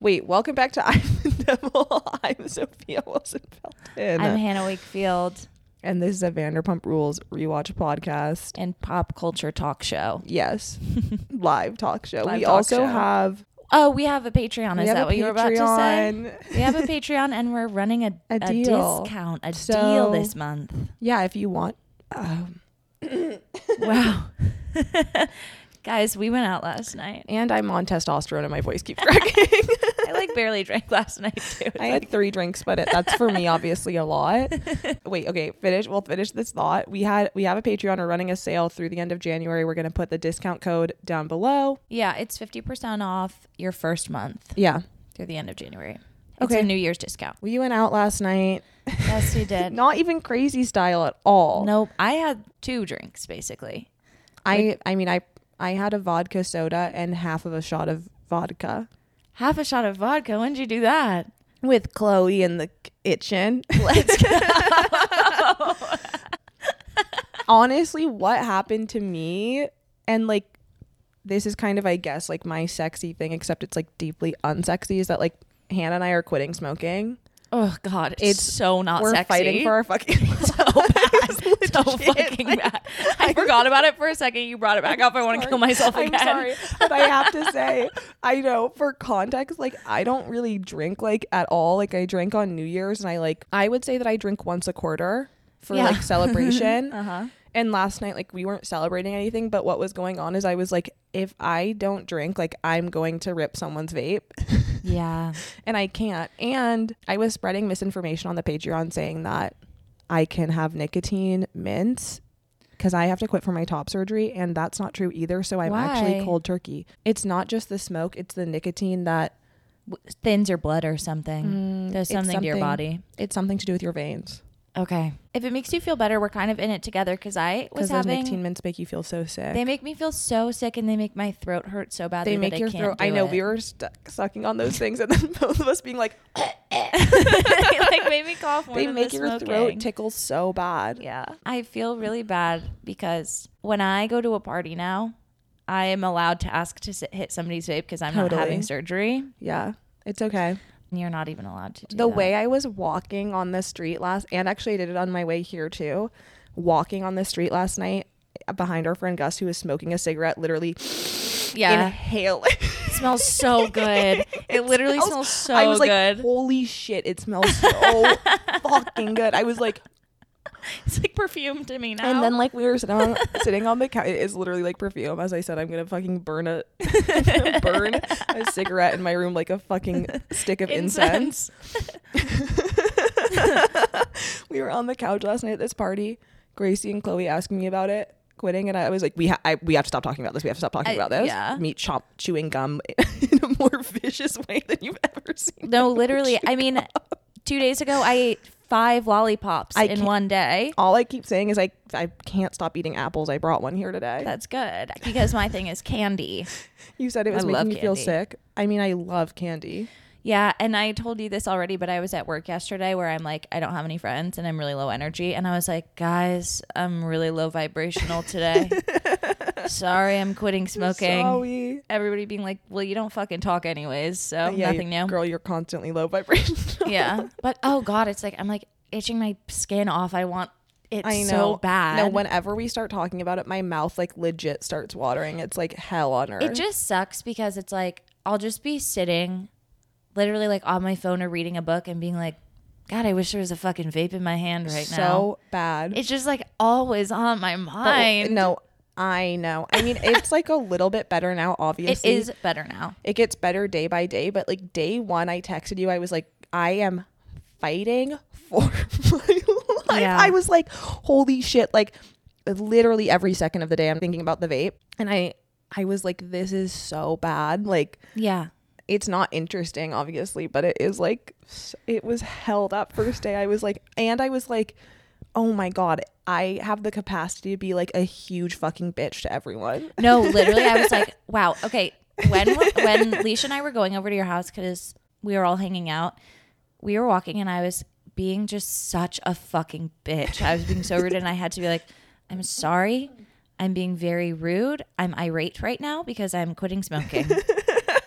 Wait, welcome back to I'm the Devil. I'm Sophia Wilson-Felton. I'm Hannah Wakefield. And this is a Vanderpump Rules rewatch podcast. And pop culture talk show. Yes. Live talk show. Live we talk also show. have... Oh, we have a Patreon. Is that what you were about to say? We have a Patreon and we're running a deal. discount, deal this month. Yeah, if you want... Wow. Guys, we went out last night. And I'm on testosterone and my voice keeps cracking. I barely drank last night too. I had 3 drinks, but that's for me obviously a lot. Wait, okay, we'll finish this thought. We have a Patreon. We're running a sale through the end of January. We're going to put the discount code down below. Yeah, it's 50% off your first month. Yeah. Through the end of January. Okay. It's a New Year's discount. We went out last night. Yes, we did. Not even crazy style at all. Nope. I had 2 drinks basically. I had a vodka soda and half of a shot of vodka. Half a shot of vodka? When did you do that? With Chloe in the kitchen. Let's go. Honestly, what happened to me, and like, this is kind of, I guess, like my sexy thing, except it's like deeply unsexy, is that like Hannah and I are quitting smoking. Oh God, it's so not we're sexy. We're fighting for our fucking so bad, so fucking bad. I forgot about it for a second. You brought it back up. I want to kill myself again. I'm sorry, but I have to say, I know for context, like I don't really drink like at all. Like I drank on New Year's, and I would say that I drink once a quarter for like celebration. And last night, like we weren't celebrating anything, but what was going on is I was like, if I don't drink, like I'm going to rip someone's vape. Yeah. And I can't. And I was spreading misinformation on the Patreon saying that I can have nicotine mints because I have to quit for my top surgery, and that's not true either. So I'm actually cold turkey. It's not just the smoke, it's the nicotine that thins your blood or something. Does something to your body. It's something to do with your veins. Okay. If it makes you feel better, we're kind of in it together because those nicotine mints make you feel so sick. They make me feel so sick, and they make my throat hurt so badly. They make your throat. I know we were sucking on those things, and then both of us being like, they like made me cough more. They than make the your smoking. throat tickle so bad. Yeah, I feel really bad because when I go to a party now, I am allowed to ask to hit somebody's vape because I'm not having surgery. Yeah, it's okay. You're not even allowed to do the that. way I was walking on the street and actually I did it on my way here too, walking on the street last night behind our friend Gus, who was smoking a cigarette, literally inhale. It smells so good. It literally smells so good. I was like, holy shit, it smells so fucking good. I was like, it's like perfume to me now. And then like we were sitting on the couch. It is literally like perfume. As I said, I'm gonna fucking burn a cigarette in my room like a fucking stick of incense. We were on the couch last night at this party. Gracie and Chloe asking me about it, quitting, and I was like, we have to stop talking about this. We have to stop talking about this. Yeah. Me chewing gum in a more vicious way than you've ever seen. No, literally. I mean, 2 days ago, I ate 5 lollipops in one day. All I keep saying is I can't stop eating apples. I brought one here today. That's good because my thing is candy. You said it was making me feel sick. I mean, I love candy. Yeah, and I told you this already, but I was at work yesterday where I'm like, I don't have any friends and I'm really low energy. And I was like, guys, I'm really low vibrational today. Sorry, I'm quitting smoking. Sorry. Everybody being like, well, you don't fucking talk anyways, so nothing new. Girl, you're constantly low vibrational. Yeah, but oh God, it's like, I'm like itching my skin off. I want it so bad. No, whenever we start talking about it, my mouth like legit starts watering. It's like hell on earth. It just sucks because it's like, I'll just be sitting literally like on my phone or reading a book and being like, God, I wish there was a fucking vape in my hand right now. So bad. It's just like always on my mind. No, I know. I mean, it's like a little bit better now, obviously. It is better now. It gets better day by day. But like day one, I texted you. I was like, I am fighting for my life. Yeah. I was like, holy shit. Like literally every second of the day, I'm thinking about the vape. And I was like, this is so bad. Like, yeah. It's not interesting, obviously, but it is like, it was hell that first day. I was like, oh my God, I have the capacity to be like a huge fucking bitch to everyone. No, literally, I was like, wow. Okay. When Leisha and I were going over to your house because we were all hanging out, we were walking and I was being just such a fucking bitch. I was being so rude and I had to be like, I'm sorry. I'm being very rude. I'm irate right now because I'm quitting smoking.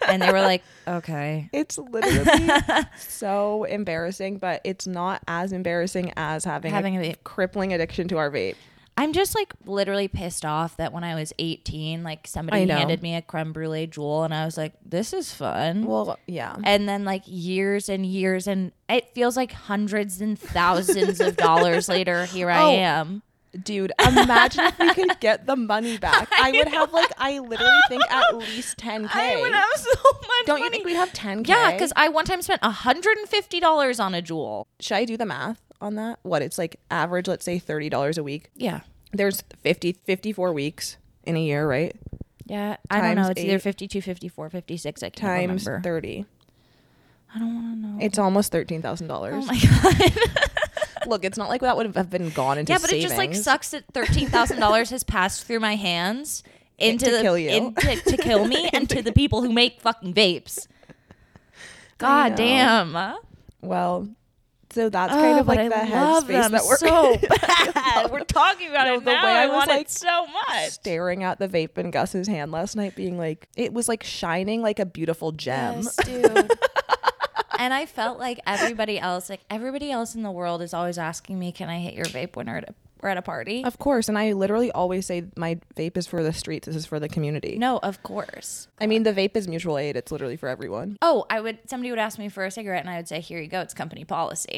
And they were like, okay. It's literally so embarrassing, but it's not as embarrassing as having a vape. crippling addiction to our vape. I'm just like literally pissed off that when I was 18, like somebody handed me a creme brulee Juul and I was like, this is fun. Well, yeah. And then like years and years, and it feels like hundreds and thousands of dollars later, here I am. Dude, imagine if we could get the money back. I would have like, I literally think at least 10K. I would have so much Don't money. you think we'd have 10K? Yeah, because I one time spent $150 on a Juul. Should I do the math on that? What, it's like average, let's say $30 a week. Yeah. There's 54 weeks in a year, right? Yeah, I don't know. It's either 8 52, 54, 56. I can't times remember. 30. I don't want to know. It's almost $13,000. Oh my God. Look, it's not like that would have been gone into savings. Yeah, but it just like sucks that $13,000 has passed through my hands into kill you. to kill me and to the people who make fucking vapes. God damn. Well, so that's kind of like the headspace that we're so bad. We're talking about it the now. way I I was, want like, it so much. staring at the vape in Gus's hand last night, being like, it was like shining like a beautiful gem. Yes, dude. And I felt like everybody else in the world is always asking me, can I hit your vape when we're at a party? Of course. And I literally always say my vape is for the streets. This is for the community. No, of course. I mean, the vape is mutual aid. It's literally for everyone. Oh, somebody would ask me for a cigarette and I would say, here you go. It's company policy.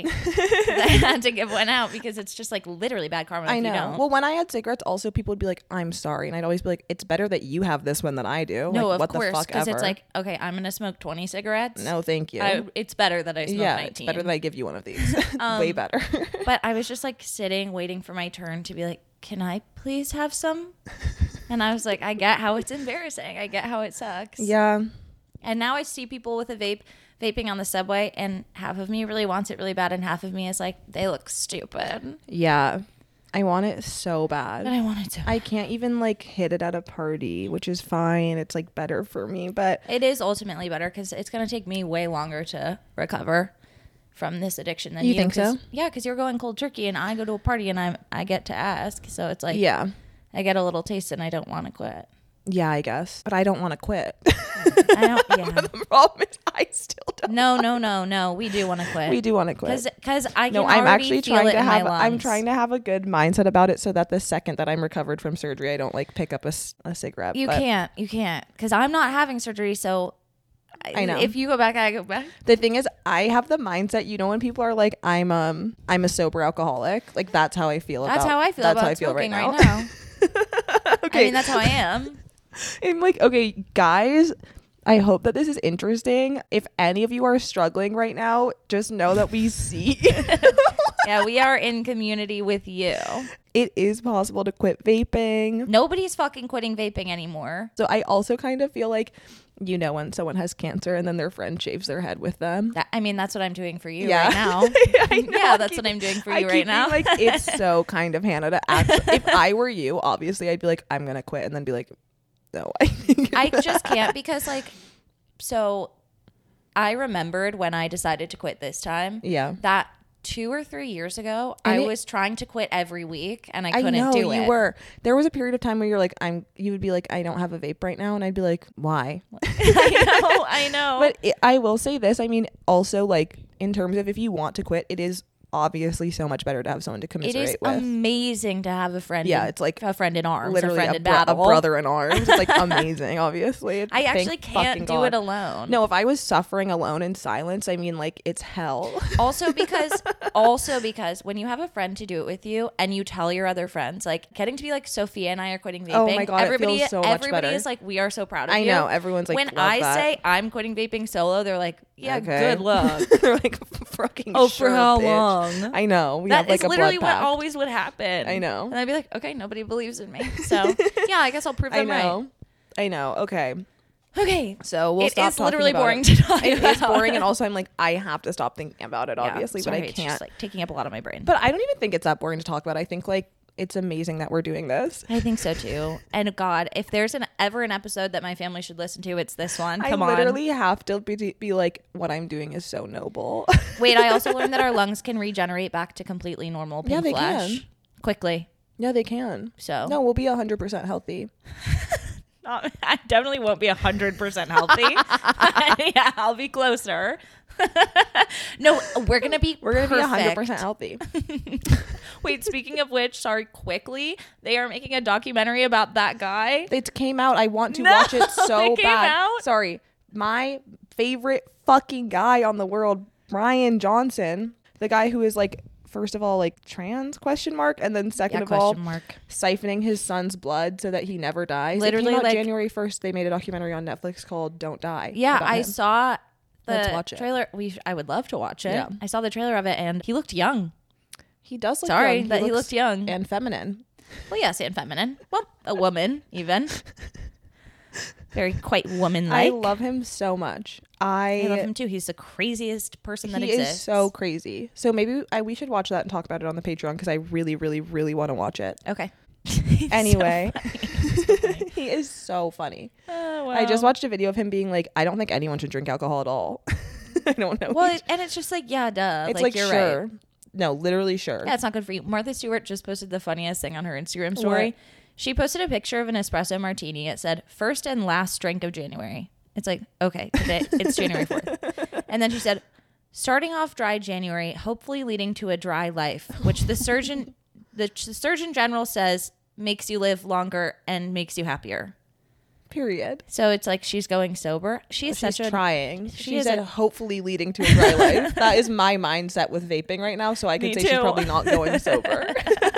I had to give one out because it's just like literally bad karma. I if know. You don't. Well, when I had cigarettes, also people would be like, I'm sorry. And I'd always be like, it's better that you have this one than I do. No, like, of what course. the fuck Because ever. it's like, okay, I'm going to smoke 20 cigarettes. No, thank you. It's better that I smoke 19. It's better that I give you one of these. Way better. But I was just like sitting, waiting for my turn to be like, can I please have some? And I was like, I get how it's embarrassing. I get how it sucks. Yeah. And now I see people with a vaping on the subway, and half of me really wants it really bad, and half of me is like, they look stupid. Yeah. I want it so bad. But I want it to. I can't even like hit it at a party, which is fine. It's like better for me, but It is ultimately better because it's going to take me way longer to recover from this addiction than you. You think so? Yeah, because you're going cold turkey, and I go to a party, and I get to ask. So it's like, yeah. I get a little taste, and I don't want to quit. Yeah, I guess. But I don't want to quit. I don't. Yeah. The problem is I still don't. No. We do want to quit. We do want to quit. Because I can No, I'm already actually feel trying it to in my have. lungs. I'm trying to have a good mindset about it, so that the second that I'm recovered from surgery, I don't like pick up a cigarette. You can't. Because I'm not having surgery, so I know. If you go back, I go back. The thing is, I have the mindset. You know, when people are like, "I'm a sober alcoholic," like that's how I feel. That's how I feel That's about how I feel smoking right right now. Okay, I mean, that's how I am. I'm like, okay, guys. I hope that this is interesting. If any of you are struggling right now, just know that we see. Yeah, we are in community with you. It is possible to quit vaping. Nobody's fucking quitting vaping anymore. So I also kind of feel like, you know, when someone has cancer and then their friend shaves their head with them. That's what I'm doing for you Yeah. right now. I know. Yeah, that's what I'm doing for you right now. Like, it's so kind of Hannah to act. If I were you, obviously, I'd be like, I'm gonna quit, and then be like, no, I just can't because so I remembered when I decided to quit this time. Yeah. That 2 or 3 years ago, And I was trying to quit every week and I couldn't know, do it. You were. There was a period of time where you're like, you would be like, I don't have a vape right now, and I'd be like, why? I know. But I will say this. I mean, also, like, in terms of if you want to quit, it is obviously so much better to have someone to it commiserate is with. amazing to have a friend. Yeah, it's like a friend in arms, literally a friend a in battle, brother in arms. It's like amazing, obviously. I actually Thank fucking can't do God. it alone. No, if I was suffering alone in silence, I mean, like, it's hell. Also because when you have a friend to do it with you and you tell your other friends, like getting to be like Sophia and I are quitting vaping. Oh my God, it feels so much better. is like, we are so proud of you. I know, everyone's like, when love I that. say I'm quitting vaping solo, they're like, yeah, Okay. good luck. They're like, fucking Oh, sure, for how bitch. long? I know. We That have like is a literally blood what pact. always would happen. I know. And I'd be like, okay, nobody believes in me. So yeah, I guess I'll prove them I know. Okay. right. Okay. So we'll It stop is talking literally about boring it. to talk It about. is boring, and also I'm like, I have to stop thinking about it, obviously, but I It's can't. just like taking up a lot of my brain. But I don't even think it's that boring to talk about. I think like it's amazing that we're doing this. I think so too. And God, if there's ever an episode that my family should listen to, it's this one. Come I on. literally have to be like, what I'm doing is so noble. Wait, I also learned that our lungs can regenerate back to completely normal pink they flesh can. quickly. Yeah, they can. So No, we'll be 100% healthy. I definitely won't be 100% healthy. Yeah, I'll be closer. No, we're gonna be 100% healthy. Wait, speaking of which, sorry, quickly, they are making a documentary about that guy. It came out. I want to watch it so it came bad. out? Sorry, my favorite fucking guy on the world, Brian Johnson, the guy who is like, first of all, like trans ? And then second of all, siphoning his son's blood so that he never dies. Literally, it came out like January 1st. They made a documentary on Netflix called "Don't Die." Yeah, I saw Let's the watch it. trailer. I would love to watch it. Yeah. I saw the trailer of it, and he looked young. He does look Sorry young. that he looked young and feminine. Well, yes, and feminine. Well, a woman even. Very quite woman-like. I love him so much. I love him too. He's the craziest person that exists. He is so crazy. So maybe we should watch that and talk about it on the Patreon because I really, really, really want to watch it. Okay. Anyway, he is so funny. Oh, wow. I just watched a video of him being like, I don't think anyone should drink alcohol at all. I don't know. Well, and it's just like, yeah, duh. It's like you're sure. right. No, literally sure. Yeah, it's not good for you. Martha Stewart just posted the funniest thing on her Instagram story. What? She posted a picture of an espresso martini. It said, first and last drink of January. It's like, okay, today it's January 4th. And then she said, starting off dry January, hopefully leading to a dry life, which the Surgeon General says makes you live longer and makes you happier. Period. So it's like she's going sober. She's trying. She She is said hopefully leading to a dry life. That is my mindset with vaping right now. So I could say she's probably not going sober.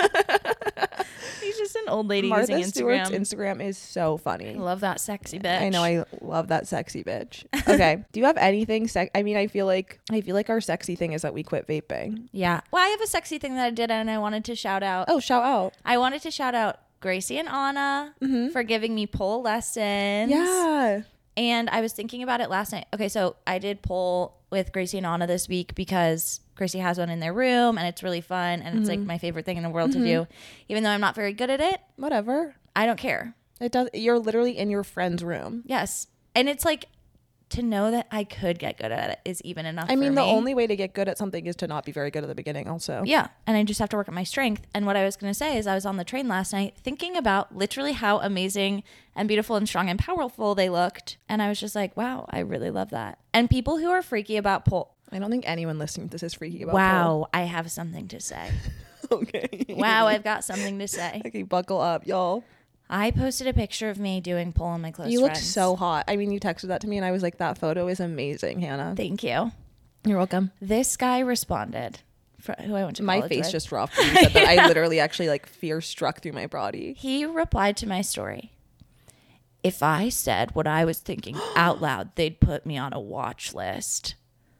She's just an old lady Martha using Instagram. Stewart's Instagram is so funny. I love that sexy bitch. I know. I love that sexy bitch. Okay. Do you have anything I mean, I feel like our sexy thing is that we quit vaping. Yeah. Well, I have a sexy thing that I did and I wanted to shout out. Oh, shout out. I wanted to shout out Gracie and Anna for giving me pole lessons. Yeah. And I was thinking about it last night. Okay, so I did pole with Gracie and Anna this week because Gracie has one in their room and it's really fun and it's like my favorite thing in the world to do. Even though I'm not very good at it. Whatever. I don't care. It does. You're literally in your friend's room. Yes. And it's like to know that I could get good at it is even enough for me. I mean, the only way to get good at something is to not be very good at the beginning also. Yeah. And I just have to work at my strength. And what I was going to say is I was on the train last night thinking about literally how amazing and beautiful and strong and powerful they looked. And I was just like, wow, I really love that. And people who are freaky about pole. I don't think anyone listening to this is freaky about wow, pole. I have something to say. Okay. Wow, I've got something to say. Okay, buckle up, y'all. I posted a picture of me doing pole on my close You friends. look so hot. I mean, you texted that to me and I was like, that photo is amazing, Hannah. Thank you. You're welcome. This guy responded, who I went to My college face with. just dropped when you said that. I literally actually like fear struck through my body. He replied to my story. If I said what I was thinking out loud, they'd put me on a watch list.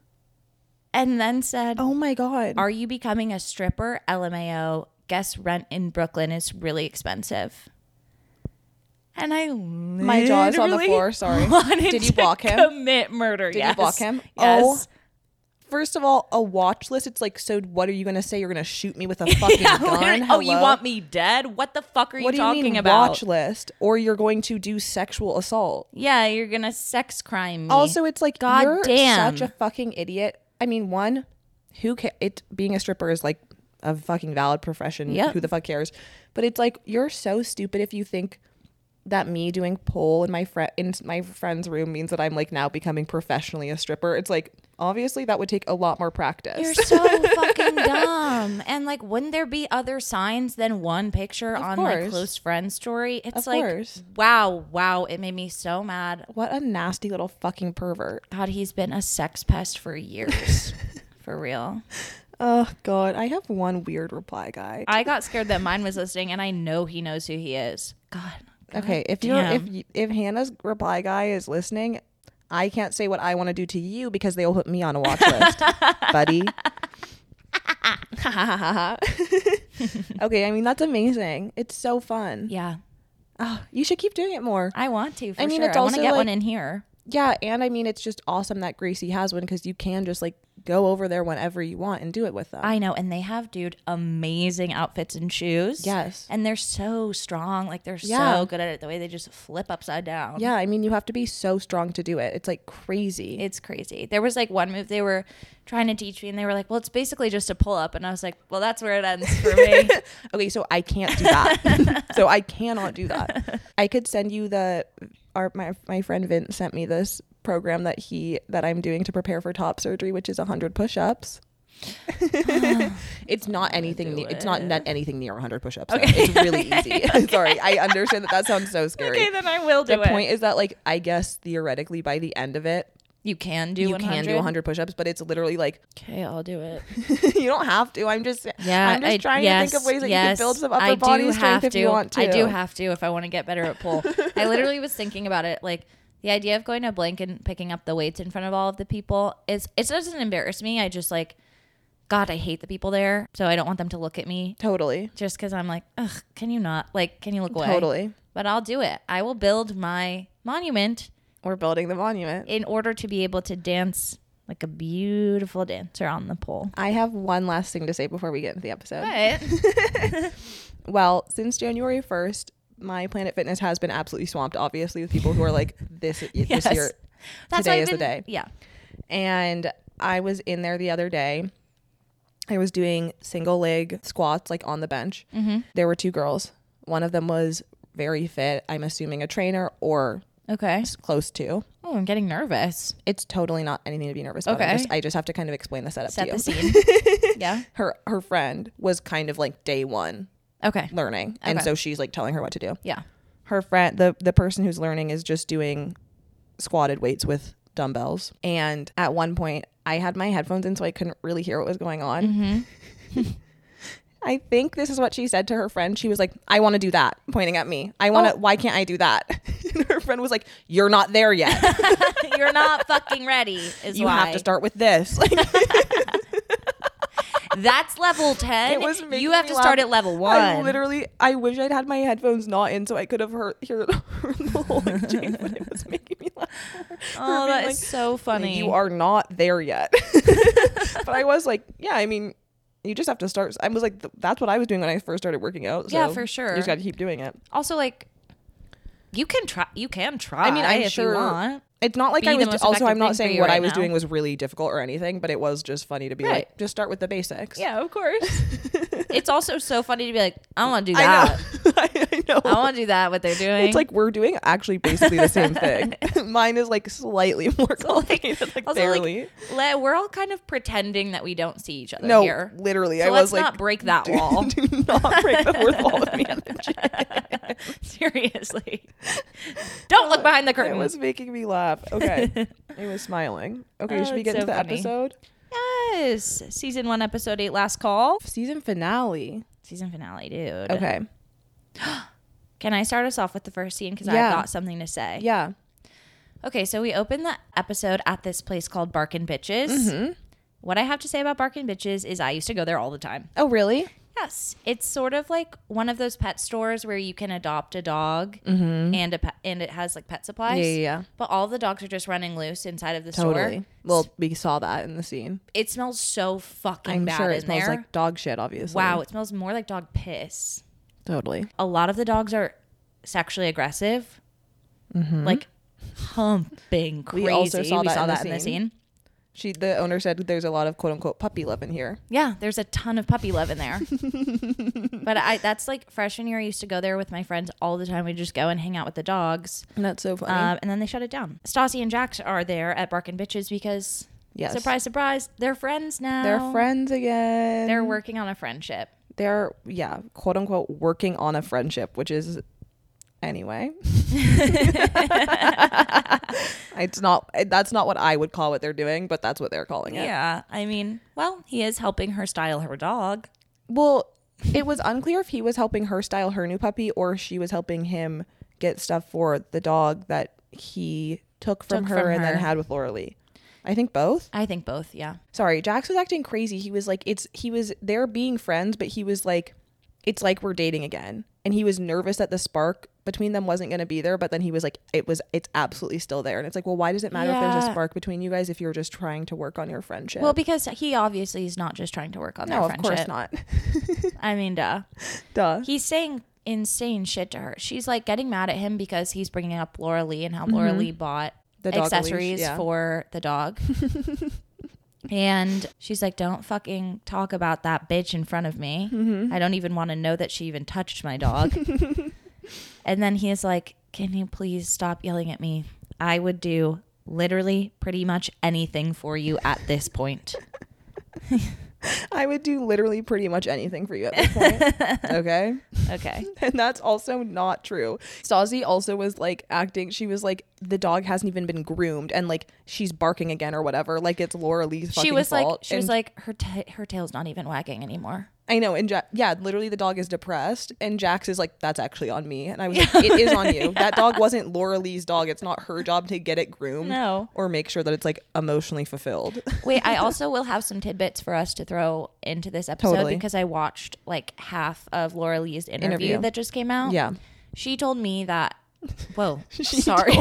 And then said, Oh my God. are you becoming a stripper? LMAO. Guess rent in Brooklyn is really expensive. And I My jaw's on the floor. Sorry. Did you block him? Commit murder. Did yes. you block him? Yes. Oh. First of all, a watch list. It's like, so what are you going to say? You're going to shoot me with a fucking gun? Oh, you Hello? want me dead? What the fuck are What you do you talking mean about? watch list? Or you're going to do sexual assault? Yeah, you're gonna sex crime me. Also, it's like, God you're damn. such a fucking idiot. I mean, one, being a stripper is like a fucking valid profession. Yep. Who the fuck cares? But it's like, you're so stupid if you think that me doing pole in my friend's room means that I'm like now becoming professionally a stripper. It's like, obviously that would take a lot more practice. You're so fucking dumb. And like, wouldn't there be other signs than one picture on my close friend story? It's Of course. wow. It made me so mad. What a nasty little fucking pervert. God, he's been a sex pest for years. For real. Oh God, I have one weird reply guy. I got scared that mine was listening, and I know he knows who he is. God. Okay, if Hannah's reply guy is listening, I can't say what I want to do to you because they will put me on a watch list, buddy. Okay, I mean that's amazing. It's so fun. Yeah. Oh, you should keep doing it more. I want to. It's I want to also get like, one in here. Yeah, and I mean it's just awesome that Gracie has one because you can just like go over there whenever you want and do it with them. I know. And they have, dude, amazing outfits and shoes. Yes. And they're so strong. Like, they're so good at it. The way they just flip upside down. Yeah. I mean, you have to be so strong to do it. It's like crazy. It's crazy. There was like one move they were trying to teach me and they were like, well, it's basically just a pull up. And I was like, well, that's where it ends for me. Okay. So I can't do that. So I cannot do that. I could send you my friend Vince sent me this program that I'm doing to prepare for top surgery, which is 100 push-ups. It's not anything it's not anything near 100 push-ups. Okay. It's really easy. Sorry, I understand that sounds so scary. Okay, then I will do it. The point is that, like, I guess theoretically by the end of it you can do 100 push-ups, but it's literally like, okay, I'll do it. You don't have to. I'm just trying to think of ways that you can build some upper body strength if you want to. I do have to if I want to get better at pull. I literally was thinking about it, like, the idea of going to Blink and picking up the weights in front of all of the people it doesn't embarrass me. I just, like, God, I hate the people there, so I don't want them to look at me. Totally. Just because I'm like, ugh, can you not? Like, can you look away? Totally. But I'll do it. I will build my monument. We're building the monument. In order to be able to dance like a beautiful dancer on the pole. I have one last thing to say before we get into the episode. What? Well, since January 1st, my Planet Fitness has been absolutely swamped, obviously, with people who are like, this year, today is the day. Yeah. And I was in there the other day. I was doing single leg squats, like, on the bench. Mm-hmm. There were 2 girls. One of them was very fit. I'm assuming a trainer or close to. Oh, I'm getting nervous. It's totally not anything to be nervous about. I just have to kind of explain the setup to you. Set the scene. Yeah. Her friend was kind of like day one. Okay. Learning. And so she's like telling her what to do. Yeah. Her friend, the person who's learning is just doing squatted weights with dumbbells. And at one point I had my headphones in so I couldn't really hear what was going on. Mm-hmm. I think this is what she said to her friend. She was like, I want to do that, pointing at me. Why can't I do that? And her friend was like, you're not there yet. You're not fucking ready you have to start with this. That's level 10. You have to start at level 1. I wish I'd had my headphones not in so I could have heard the whole exchange, but it was making me laugh. Oh, that is so funny. You are not there yet. But I was like, yeah, I mean, you just have to start. I was like, that's what I was doing when I first started working out. So yeah, for sure. You just got to keep doing it. Also, like, you can try. I mean, I'm if sure. You want. It's not like I was. Also, I'm not saying what I was doing was really difficult or anything, but it was just funny to be like, just start with the basics. Yeah, of course. It's also so funny to be like, I want to do that. I know. I want to do that. What they're doing. It's like we're doing actually basically the same thing. Mine is like slightly more complicated, like barely. Like, we're all kind of pretending that we don't see each other here. No, literally. So I was let's not break that wall. Do not break the fourth wall with me at the gym. Seriously. Don't look behind the curtain. It was making me laugh. Okay. I was smiling. Okay, should we get into the episode? Yes. Season 1, episode 8, last call. Season finale, dude. Okay. Can I start us off with the first scene? Because I've got something to say. Yeah. Okay, so we open the episode at this place called Barkin' Bitches. Mm-hmm. What I have to say about Barkin' Bitches is I used to go there all the time. Oh, really? Yes. It's sort of like one of those pet stores where you can adopt a dog and it has like pet supplies. Yeah. But all the dogs are just running loose inside of the store. Well, we saw that in the scene. It smells so fucking bad in there. I'm sure it smells like dog shit, obviously. Wow, it smells more like dog piss. Totally. A lot of the dogs are sexually aggressive. Mm-hmm. Like humping crazy. We also saw that in the scene. The owner said there's a lot of quote unquote puppy love in here. Yeah, there's a ton of puppy love in there. But that's like freshman year. I used to go there with my friends all the time. We'd just go and hang out with the dogs. And that's so funny. And then they shut it down. Stassi and Jax are there at Barkin' Bitches because, surprise, surprise, they're friends now. They're friends again. They're working on a friendship. They're, quote unquote, working on a friendship, which is... Anyway, that's not what I would call what they're doing, but that's what they're calling it. Yeah. I mean, well, he is helping her style her dog. Well, it was unclear if he was helping her style her new puppy or she was helping him get stuff for the dog that he took from her and then had with Laura Lee. I think both. Yeah. Sorry, Jax was acting crazy. He was like, he was there being friends, but he was like, it's like we're dating again. and he was nervous that the spark between them wasn't going to be there, but then he was like, it's absolutely still there. And it's like, well, why does it matter if there's a spark between you guys if you're just trying to work on your friendship? Well, because he obviously is not just trying to work on their friendship. No, of course not. I mean, duh. He's saying insane shit to her. She's like getting mad at him because he's bringing up Laura Lee and how Laura Lee bought the accessories for the dog. And she's like, don't fucking talk about that bitch in front of me. I don't even want to know that she even touched my dog. And then he is like, can you please stop yelling at me? I would do literally pretty much anything for you at this point. I would do literally pretty much anything for you at this point. Okay. And that's also not true. Stassi also was like acting. She was like, the dog hasn't even been groomed and like she's barking again or whatever. Like it's Laura Lee's fucking fault. She was like, her tail's not even wagging anymore. I know. And literally the dog is depressed. And Jax is like, that's actually on me. And I was like, it is on you. That dog wasn't Laura Lee's dog. It's not her job to get it groomed. No. Or make sure that it's like emotionally fulfilled. Wait, I also will have some tidbits for us to throw into this episode because I watched like half of Laura Lee's interview that just came out. Yeah. She told me that. Whoa. Sorry.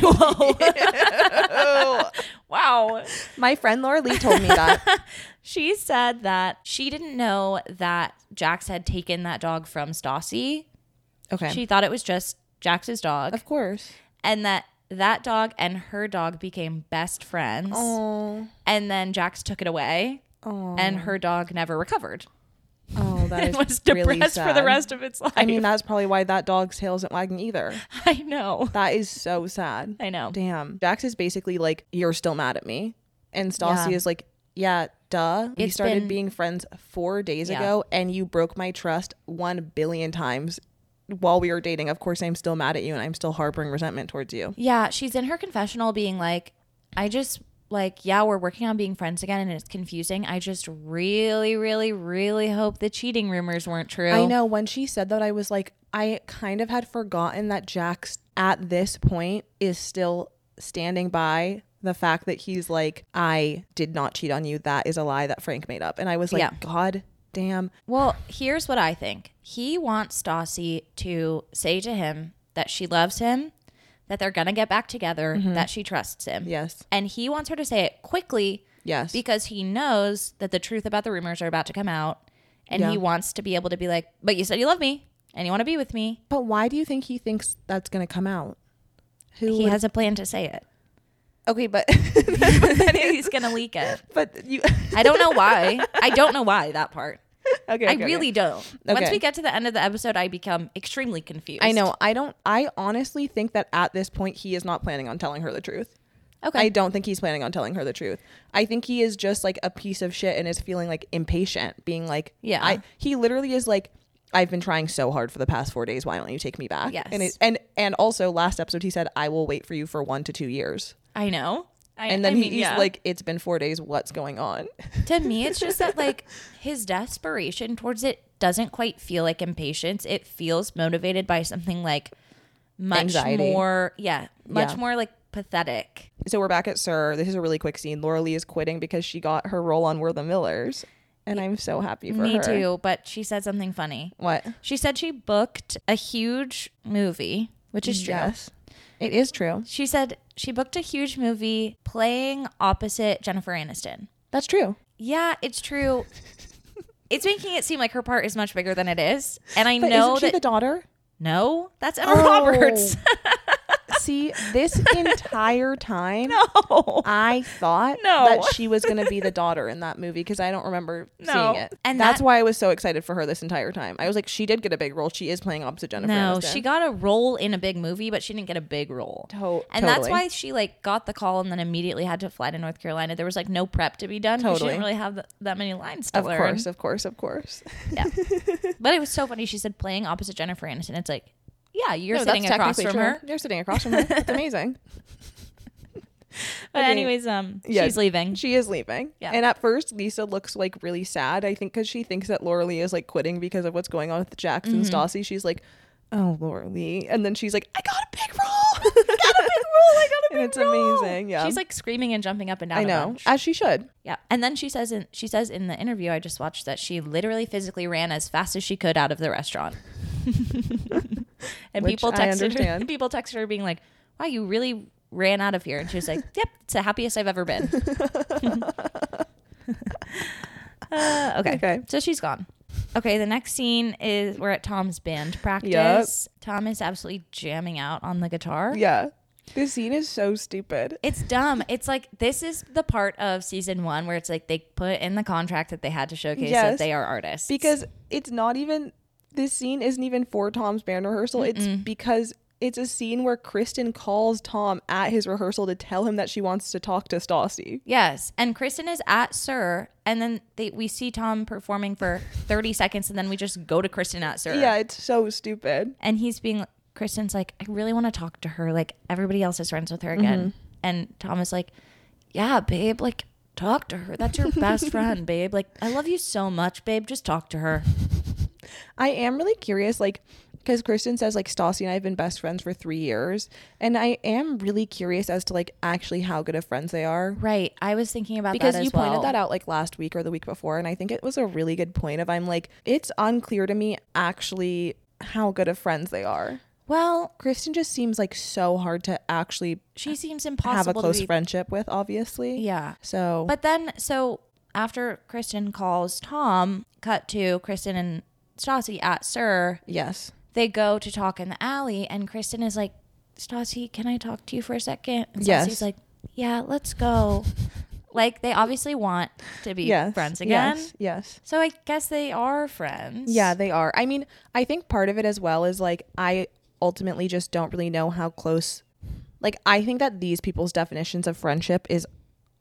Whoa. Wow. My friend Laura Lee told me that. She said that she didn't know that Jax had taken that dog from Stassi. Okay. She thought it was just Jax's dog. Of course. And that dog and her dog became best friends. Oh. And then Jax took it away. Oh. And her dog never recovered. Oh, that is was depressed really sad. for the rest of its life. I mean, that's probably why that dog's tail isn't wagging either. I know. That is so sad. I know. Damn. Jax is basically like, you're still mad at me. And Stassi is like, yeah, duh. We started being friends 4 days ago and you broke my trust 1 billion times while we were dating. Of course, I'm still mad at you and I'm still harboring resentment towards you. Yeah, she's in her confessional being like, I just... like, yeah, we're working on being friends again and it's confusing. I just really, really, really hope the cheating rumors weren't true. I know. When she said that, I was like, I kind of had forgotten that Jax at this point is still standing by the fact that he's like, I did not cheat on you. That is a lie that Frank made up. And I was like, God damn. Well, here's what I think. He wants Stassi to say to him that she loves him, that they're going to get back together, that she trusts him. Yes. And he wants her to say it quickly. Yes. Because he knows that the truth about the rumors are about to come out. And he wants to be able to be like, but you said you love me and you want to be with me. But why do you think he thinks that's going to come out? He has a plan to say it. Okay, but he's going to leak it. But you I don't know why. I don't know why, that part. Okay, I really don't. Okay. Once we get to the end of the episode, I become extremely confused. I know. I honestly think that at this point, he is not planning on telling her the truth. Okay. I don't think he's planning on telling her the truth. I think he is just like a piece of shit and is feeling like impatient, being like, he literally is like, I've been trying so hard for the past 4 days. Why don't you take me back? Yes. And also last episode, he said, I will wait for you for 1 to 2 years. I know. And then he's like, it's been 4 days. What's going on? To me, it's just that like his desperation towards it doesn't quite feel like impatience. It feels motivated by something like much anxiety. More like pathetic. So we're back at SUR. This is a really quick scene. Laura Lee is quitting because she got her role on We're the Millers. And I'm so happy for her. Me too. But she said something funny. What? She said she booked a huge movie, which is true. Yes. It is true. She said she booked a huge movie playing opposite Jennifer Aniston. That's true. Yeah, it's true. It's making it seem like her part is much bigger than it is. And I but know isn't she the daughter? No, that's Emma Roberts. See, this entire time, I thought that she was going to be the daughter in that movie because I don't remember seeing it. And that's why I was so excited for her this entire time. I was like, she did get a big role. She is playing opposite Jennifer Aniston. No, she got a role in a big movie, but she didn't get a big role. And that's why she like got the call and then immediately had to fly to North Carolina. There was like no prep to be done. She didn't really have that many lines to learn. Of course. Yeah. But it was so funny. She said playing opposite Jennifer Aniston. It's like, yeah, you're sitting across from her. You're sitting across from her. It's amazing. But anyways, she's leaving. She is leaving. Yeah. And at first, Lisa looks like really sad. I think because she thinks that Laura Lee is like quitting because of what's going on with Jax and Stassi. She's like, oh, Laura Lee. And then she's like, I got a big role. And it's amazing. Yeah. She's like screaming and jumping up and down. I know. As she should. Yeah. And then she says in the interview I just watched that she literally physically ran as fast as she could out of the restaurant. And Which people I texted understand. her. People texted her being like, "Wow, you really ran out of here." And she was like, "Yep, it's the happiest I've ever been." Okay. So she's gone. Okay, the next scene is we're at Tom's band practice. Tom is absolutely jamming out on the guitar. Yeah. This scene is so stupid. It's dumb. It's like, this is the part of season 1 where it's like they put in the contract that they had to showcase that they are artists. Because it's not even, this scene isn't even for Tom's band rehearsal. It's because it's a scene where Kristen calls Tom at his rehearsal to tell him that she wants to talk to Stassi. Yes. And Kristen is at Sir, and then we see Tom performing for 30 seconds, and then we just go to Kristen at Sir. Yeah, it's so stupid. And Kristen's like, I really want to talk to her. Like, everybody else is friends with her again. And Tom is like, yeah, babe, like, talk to her. That's your best friend, babe. Like, I love you so much, babe. Just talk to her. I am really curious, like, because Kristen says, like, Stassi and I have been best friends for 3 years. And I am really curious as to, like, actually how good of friends they are. Right. I was thinking about because that as you pointed that out, like, last week or the week before. And I think it was a really good point of, I'm like, it's unclear to me actually how good of friends they are. Well, Kristen just seems like so hard to actually she seems impossible have a close to friendship with, obviously. Yeah. So, but then, after Kristen calls Tom, cut to Kristen and Stassi at Sir. Yes. They go to talk in the alley, and Kristen is like, Stassi, can I talk to you for a second? And Yes. Stassi's like, yeah, let's go. Like, they obviously want to be friends again. Yes. So I guess they are friends. Yeah, they are. I mean, I think part of it as well is, like, I ultimately just don't really know how close, like, I think that these people's definitions of friendship is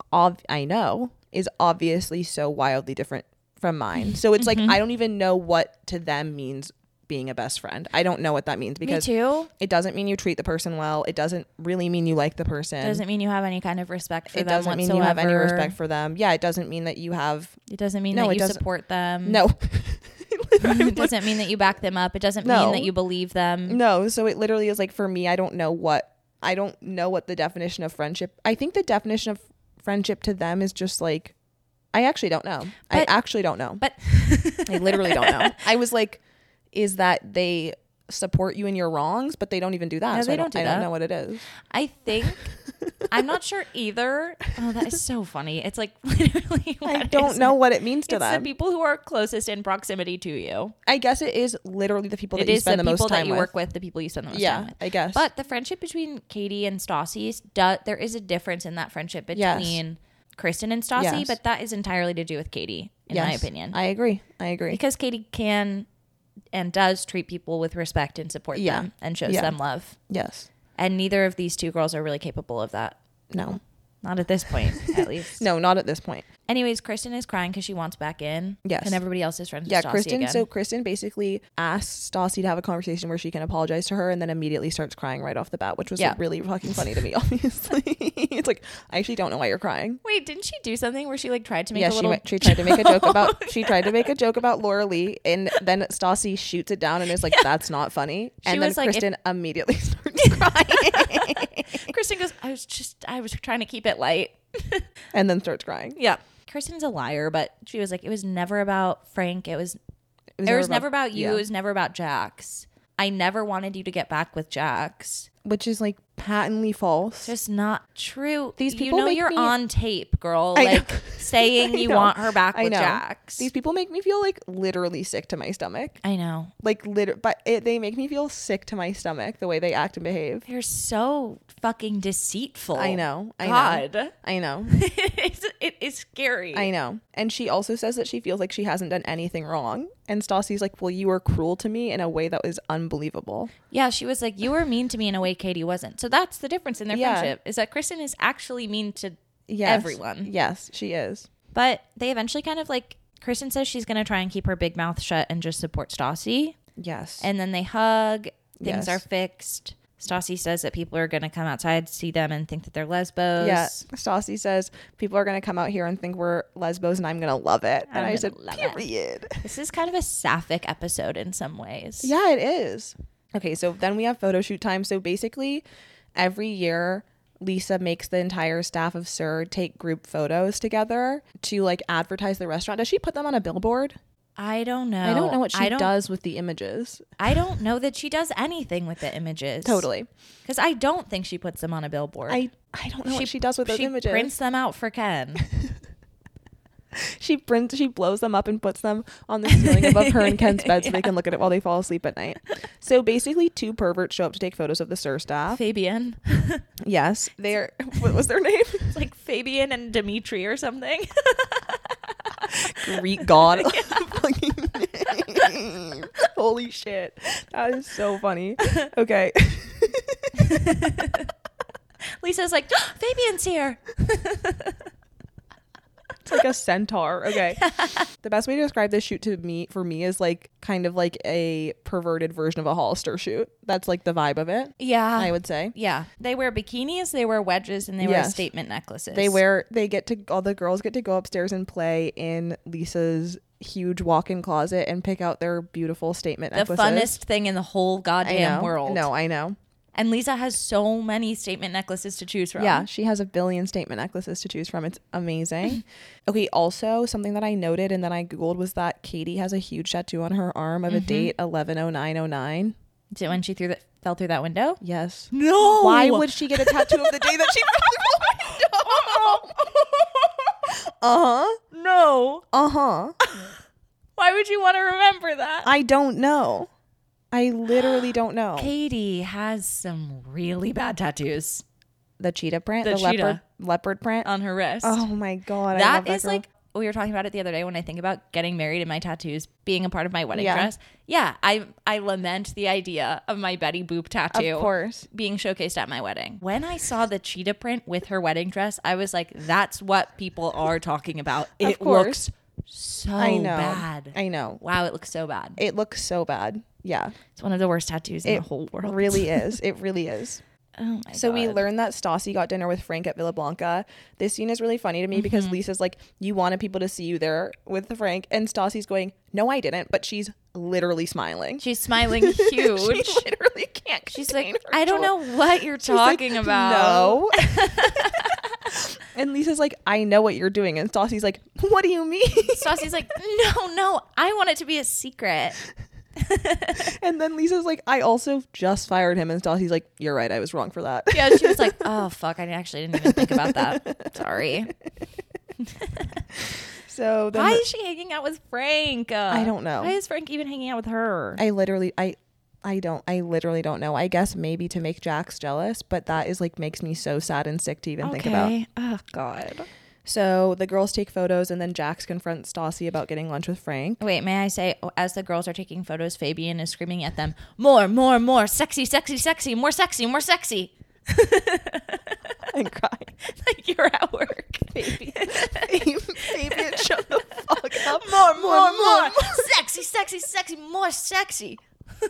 obviously so wildly different from mine. So it's like, I don't even know what to them means being a best friend. I don't know what that means, because Me too. It doesn't mean you treat the person well. It doesn't really mean you like the person. It doesn't mean you have any kind of respect for them whatsoever. It doesn't mean you have any respect for them. Yeah, it doesn't mean that you have... It doesn't mean that you support them. No. It doesn't mean that you back them up. It doesn't mean that you believe them. No, so it literally is like, for me, I don't know what the definition of friendship... I think the definition of friendship to them is just like... I actually don't know. I literally don't know. I was like... is that they support you in your wrongs, but they don't even do that. No, so I don't know what it is. I think I'm not sure either. Oh, that is so funny. It's like literally I don't know what it means to them. It's the people who are closest in proximity to you. I guess it is literally the people that you spend the most time with. It is the people that you work with, the people you spend the most time with. I guess. But the friendship between Katie and Stassi, there is a difference in that friendship between Kristen and Stassi, but that is entirely to do with Katie, in my opinion. I agree. Because Katie can and does treat people with respect and support them and shows them love. Yes. And neither of these two girls are really capable of that. No. Not at this point, at least. No, not at this point. Anyways, Kristen is crying because she wants back in. Yes. And everybody else is friends with Stassi again. So Kristen basically asks Stassi to have a conversation where she can apologize to her, and then immediately starts crying right off the bat, which was like, really fucking funny to me, obviously. It's like, I actually don't know why you're crying. Wait, didn't she do something where she like tried to make a little... she tried to make a joke about... She tried to make a joke about Laura Lee, and then Stassi shoots it down and is like, that's not funny. And then Kristen immediately starts crying. Kristen goes, I was trying to keep it light. And then starts crying. Yeah. Kristen's a liar, but she was like, it was never about Frank. It was never about you. Yeah. It was never about Jax. I never wanted you to get back with Jax. Which is like patently false. Just not true. These people you're on tape, girl. Like saying you want her back with Jax. These people make me feel like literally sick to my stomach. I know. Like they make me feel sick to my stomach the way they act and behave. They're so fucking deceitful. I know. God. I know. It is scary. I know. And she also says that she feels like she hasn't done anything wrong. And Stassi's like, well, you were cruel to me in a way that was unbelievable. Yeah, she was like, you were mean to me in a way Katie wasn't. So that's the difference in their friendship, is that Kristen is actually mean to everyone. Yes, she is. But they eventually kind of like, Kristen says she's going to try and keep her big mouth shut and just support Stassi. Yes. And then they hug. Things are fixed. Stassi says that people are going to come outside, see them, and think that they're lesbos. Yeah, Stassi says people are going to come out here and think we're lesbos, and I'm going to love it. And I said, period. This is kind of a sapphic episode in some ways. Yeah, it is. Okay, so then we have photo shoot time. So basically, every year, Lisa makes the entire staff of SUR take group photos together to like advertise the restaurant. Does she put them on a billboard? I don't know. I don't know what she does with the images. I don't know that she does anything with the images. Totally. Because I don't think she puts them on a billboard. I don't know what she does with those images. She prints them out for Ken. She blows them up and puts them on the ceiling above her and Ken's bed so they can look at it while they fall asleep at night. So basically 2 perverts show up to take photos of the SUR staff. Fabian. Yes. What was their name? It's like Fabian and Dimitri or something. Greek god. Holy shit. That is so funny. Okay. Lisa's like, oh, Fabian's here. It's like a centaur. Okay. The best way to describe this shoot for me is like kind of like a perverted version of a Hollister shoot. That's like the vibe of it. Yeah. I would say. Yeah. They wear bikinis, they wear wedges, and they wear statement necklaces. All the girls get to go upstairs and play in Lisa's huge walk-in closet and pick out their beautiful statement necklaces. The funnest thing in the whole goddamn world. No, I know. And Lisa has so many statement necklaces to choose from. Yeah, she has a billion statement necklaces to choose from. It's amazing. Okay, also, something that I noted and then I Googled was that Katie has a huge tattoo on her arm of a date 11/09/09. Is it when she fell through that window? Yes. No. Why would she get a tattoo of the day that she fell through the window? Uh-huh. No. Uh-huh. Why would you want to remember that? I don't know. I literally don't know. Katie has some really bad tattoos. The cheetah print? The leopard print? On her wrist. Oh my God. That is like, we were talking about it the other day when I think about getting married and my tattoos being a part of my wedding dress. Yeah, I lament the idea of my Betty Boop tattoo of course being showcased at my wedding. When I saw the cheetah print with her wedding dress, I was like, that's what people are talking about. It looks so bad. I know. Wow, it looks so bad. It looks so bad. Yeah. It's one of the worst tattoos in the whole world. It really is. It really is. Oh my so God. we learned that Stassi got dinner with Frank at Villa Blanca. This scene is really funny to me because Lisa's like, you wanted people to see you there with Frank. And Stassi's going, no, I didn't. But she's literally smiling. She's smiling huge. She literally can't. She's like, I don't know what you're talking about. No. And Lisa's like, I know what you're doing. And Stassi's like, what do you mean? Stassi's like, no, I want it to be a secret. And then Lisa's like, I also just fired him. And Stassi's like, you're right, I was wrong for that. Yeah, she was like, oh fuck, I actually didn't even think about that. Sorry. So then why is she hanging out with Frank? I don't know. Why is Frank even hanging out with her? I literally don't know. I guess maybe to make Jax jealous, but that is like makes me so sad and sick to even think about. Oh God. So the girls take photos and then Jax confronts Stassi about getting lunch with Frank. Wait, may I say, as the girls are taking photos, Fabian is screaming at them, more, sexy, more sexy. And crying. Like you're at work, baby. Fabian, shut the fuck up. More. Sexy, more sexy.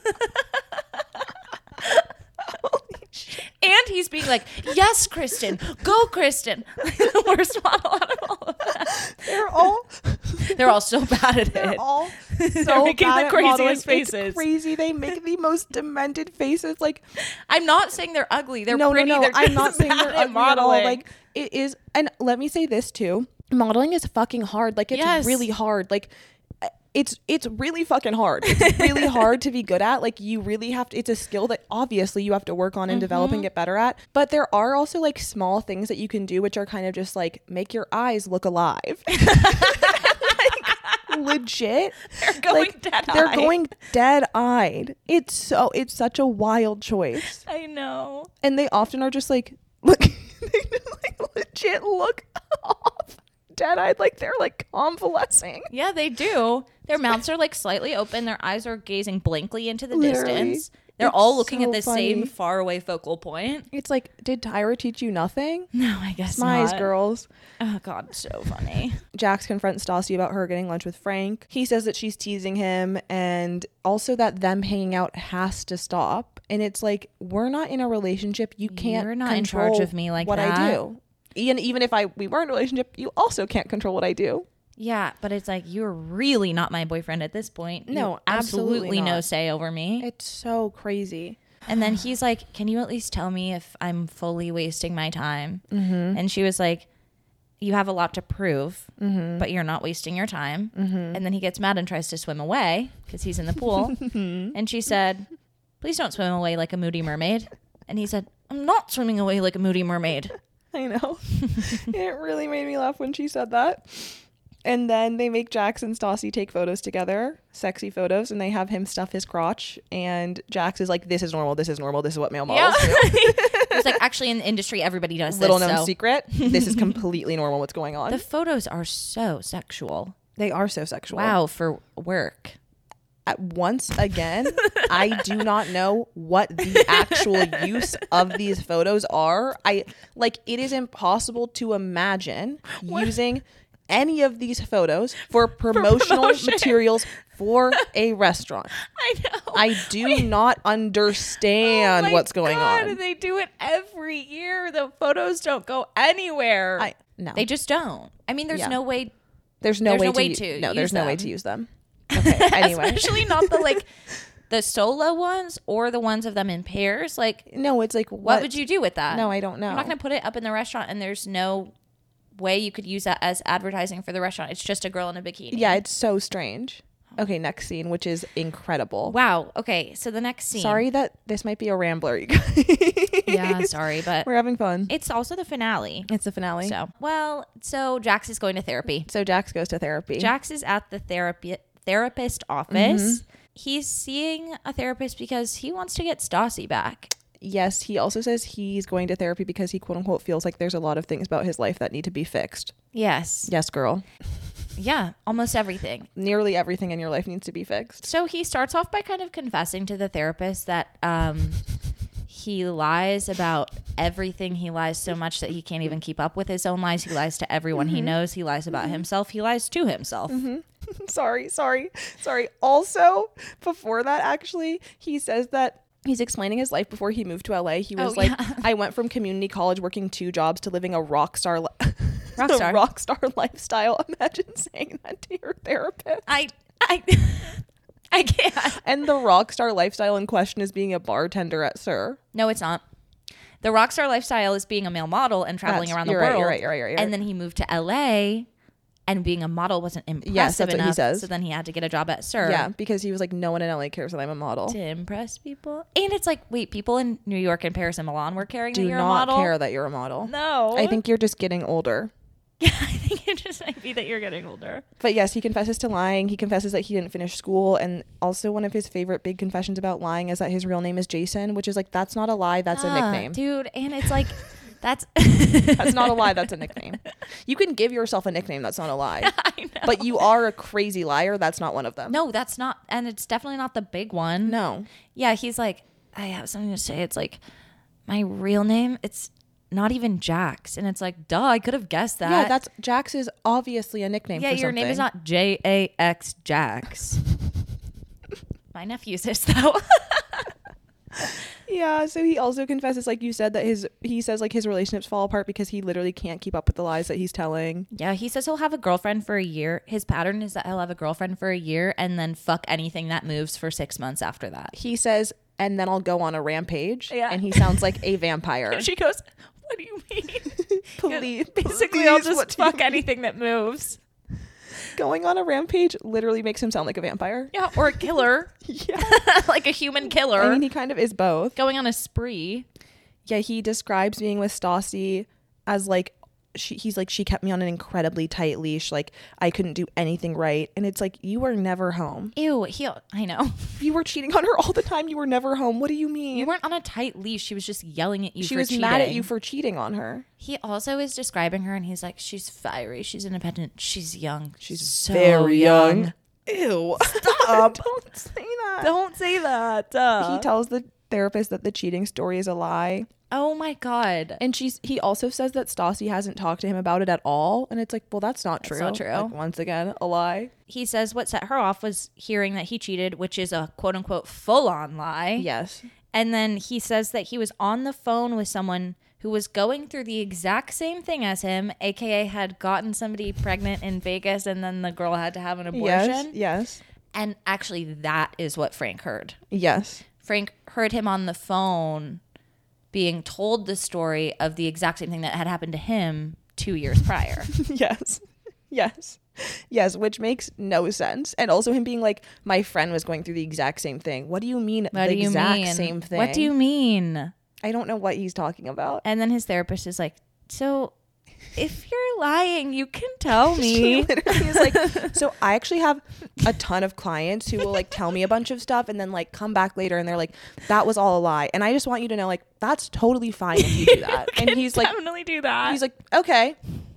Holy shit. And he's being like, yes, Kristen, go, Kristen. The worst model out of all of that. They're all so bad at it. They're all They're making the craziest faces. It's crazy. They make the most demented faces. Like, I'm not saying they're ugly. They're no, pretty. No. They're I'm not saying they're ugly modeling. at all. Like, it is. And let me say this too. Modeling is fucking hard. Like, it's really hard. Like, it's really fucking hard. It's really hard to be good at. Like, you really have to, it's a skill that obviously you have to work on and develop and get better at. But there are also like small things that you can do, which are kind of just like make your eyes look alive. Like, legit. They're going dead-eyed. It's such a wild choice. I know. And they often are just like, look, they just like legit look off. Dead-eyed, like they're like convalescing. Yeah, they do. Their mouths are like slightly open. Their eyes are gazing blankly into the distance. They're all looking at the same faraway focal point. It's like, did Tyra teach you nothing? No, I guess Smize, not. girls. Oh God, so funny. Jax confronts Stassi about her getting lunch with Frank. He says that she's teasing him and also that them hanging out has to stop. And it's like, we're not in a relationship. You can't You're not in charge of me like what that. I do. Even if we were in a relationship, you also can't control what I do. Yeah, but it's like, you're really not my boyfriend at this point. No, you absolutely no say over me. It's so crazy. And then he's like, can you at least tell me if I'm fully wasting my time? And she was like, you have a lot to prove, but you're not wasting your time. And then he gets mad and tries to swim away because he's in the pool. And she said, please don't swim away like a moody mermaid. And he said, I'm not swimming away like a moody mermaid. I know. It really made me laugh when she said that. And then they make Jax and Stassi take photos together, sexy photos, and they have him stuff his crotch. And Jax is like, this is normal. This is normal. This is what male models do. It's like, actually, in the industry, everybody does Little this. known secret. This is completely normal what's going on. The photos are so sexual. They are so sexual. Wow, for work. Once again, I do not know what the actual use of these photos are. It is impossible to imagine using any of these photos for promotional materials for a restaurant. I know. I do not understand what's going on. They do it every year. The photos don't go anywhere. No. They just don't. I mean, there's no way. There's no way to use them. Okay, anyway. Especially not the solo ones or the ones of them in pairs. No, it's like, what would you do with that? No, I don't know. You're not going to put it up in the restaurant, and there's no way you could use that as advertising for the restaurant. It's just a girl in a bikini. Yeah, it's so strange. Okay, next scene, which is incredible. Wow. Okay, so the next scene. Sorry that this might be a rambler, you guys. Yeah, sorry, but we're having fun. It's also the finale. It's the finale. So Jax is going to therapy. So Jax goes to therapy. Jax is at the therapist office. He's seeing a therapist because he wants to get Stassi back. Yes, he also says he's going to therapy because he quote unquote feels like there's a lot of things about his life that need to be fixed. Yes. Yes, girl. Yeah, almost everything. Nearly everything in your life needs to be fixed. So he starts off by kind of confessing to the therapist that he lies about everything. He lies so much that he can't even keep up with his own lies. He lies to everyone he knows. He lies about himself. He lies to himself. Sorry. Also, before that, actually, he says that he's explaining his life before he moved to LA. He was I went from community college working 2 jobs to living a rock star lifestyle. Imagine saying that to your therapist. I can't. And the rock star lifestyle in question is being a bartender at SUR. No, it's not. The rock star lifestyle is being a male model and traveling around the world. You're right. And then he moved to LA. And being a model wasn't impressive that's enough. What he says. So then he had to get a job at SUR. Yeah, because he was like, no one in LA cares that I'm a model. To impress people. And it's like, wait, people in New York and Paris and Milan were caring that you're a Do model? not care that you're a model. No. I think you're just getting older. Yeah, I think it just might be that you're getting older. But yes, he confesses to lying. He confesses that he didn't finish school. And also one of his favorite big confessions about lying is that his real name is Jason, which is like, that's not a lie. That's a nickname. Dude, and it's like... That's not a lie. That's a nickname. You can give yourself a nickname. That's not a lie. I know. But you are a crazy liar. That's not one of them. No, that's not. And it's definitely not the big one. No. Yeah, he's like, I have something to say. It's like, my real name, it's not even Jax. And it's like, duh, I could have guessed that. Yeah, Jax is obviously a nickname for something. Yeah, your name is not Jax Jax. My nephew says though. Yeah, so he also confesses, like you said, that he says like his relationships fall apart because he literally can't keep up with the lies that he's telling. Yeah, he says he'll have a girlfriend for a year. His pattern is that he'll have a girlfriend for a year and then fuck anything that moves for 6 months after that. He says, and then I'll go on a rampage. Yeah. And he sounds like a vampire. And she goes, what do you mean? Please. Basically, I'll just fuck anything that moves. Going on a rampage literally makes him sound like a vampire. Yeah, or a killer. Yeah. Like a human killer. I mean, he kind of is both. Going on a spree. Yeah, he describes being with Stassi as like, he's like, she kept me on an incredibly tight leash. Like, I couldn't do anything right. And it's like, you were never home. Ew, I know. You were cheating on her all the time. You were never home. What do you mean? You weren't on a tight leash. She was just yelling at you for cheating. She was mad at you for cheating on her. He also is describing her and he's like, she's fiery. She's independent. She's young. She's so very young. Ew. Stop. Don't say that. Don't say that. He tells the therapist that the cheating story is a lie. Oh my God. And he also says that Stassi hasn't talked to him about it at all. And it's like, well, that's not true. That's not true. Like, once again, a lie. He says what set her off was hearing that he cheated, which is a quote unquote full on lie. Yes. And then he says that he was on the phone with someone who was going through the exact same thing as him, aka had gotten somebody pregnant in Vegas and then the girl had to have an abortion. Yes. And actually that is what Frank heard. Yes. Frank heard him on the phone being told the story of the exact same thing that had happened to him 2 years prior. Yes, which makes no sense. And also him being like, my friend was going through the exact same thing. What do you mean same thing? What do you mean? I don't know what he's talking about. And then his therapist is like, so if you're lying, you can tell me. She literally is like, so I actually have a ton of clients who will like tell me a bunch of stuff and then like come back later and they're like, that was all a lie. And I just want you to know, like, that's totally fine if you do that. And he's like, definitely do that. He's like, okay.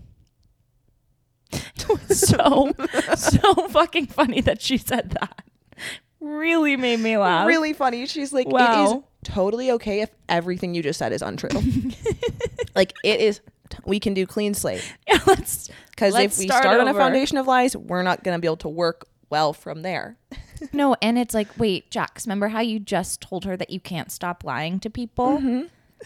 so fucking funny that she said that. Really made me laugh. Really funny. She's like, wow. It is totally okay if everything you just said is untrue. Like, it is. We can do clean slate. Yeah, because if we start on a foundation of lies, we're not going to be able to work well from there. No, and it's like, wait, Jax, remember how you just told her that you can't stop lying to people? Mm-hmm.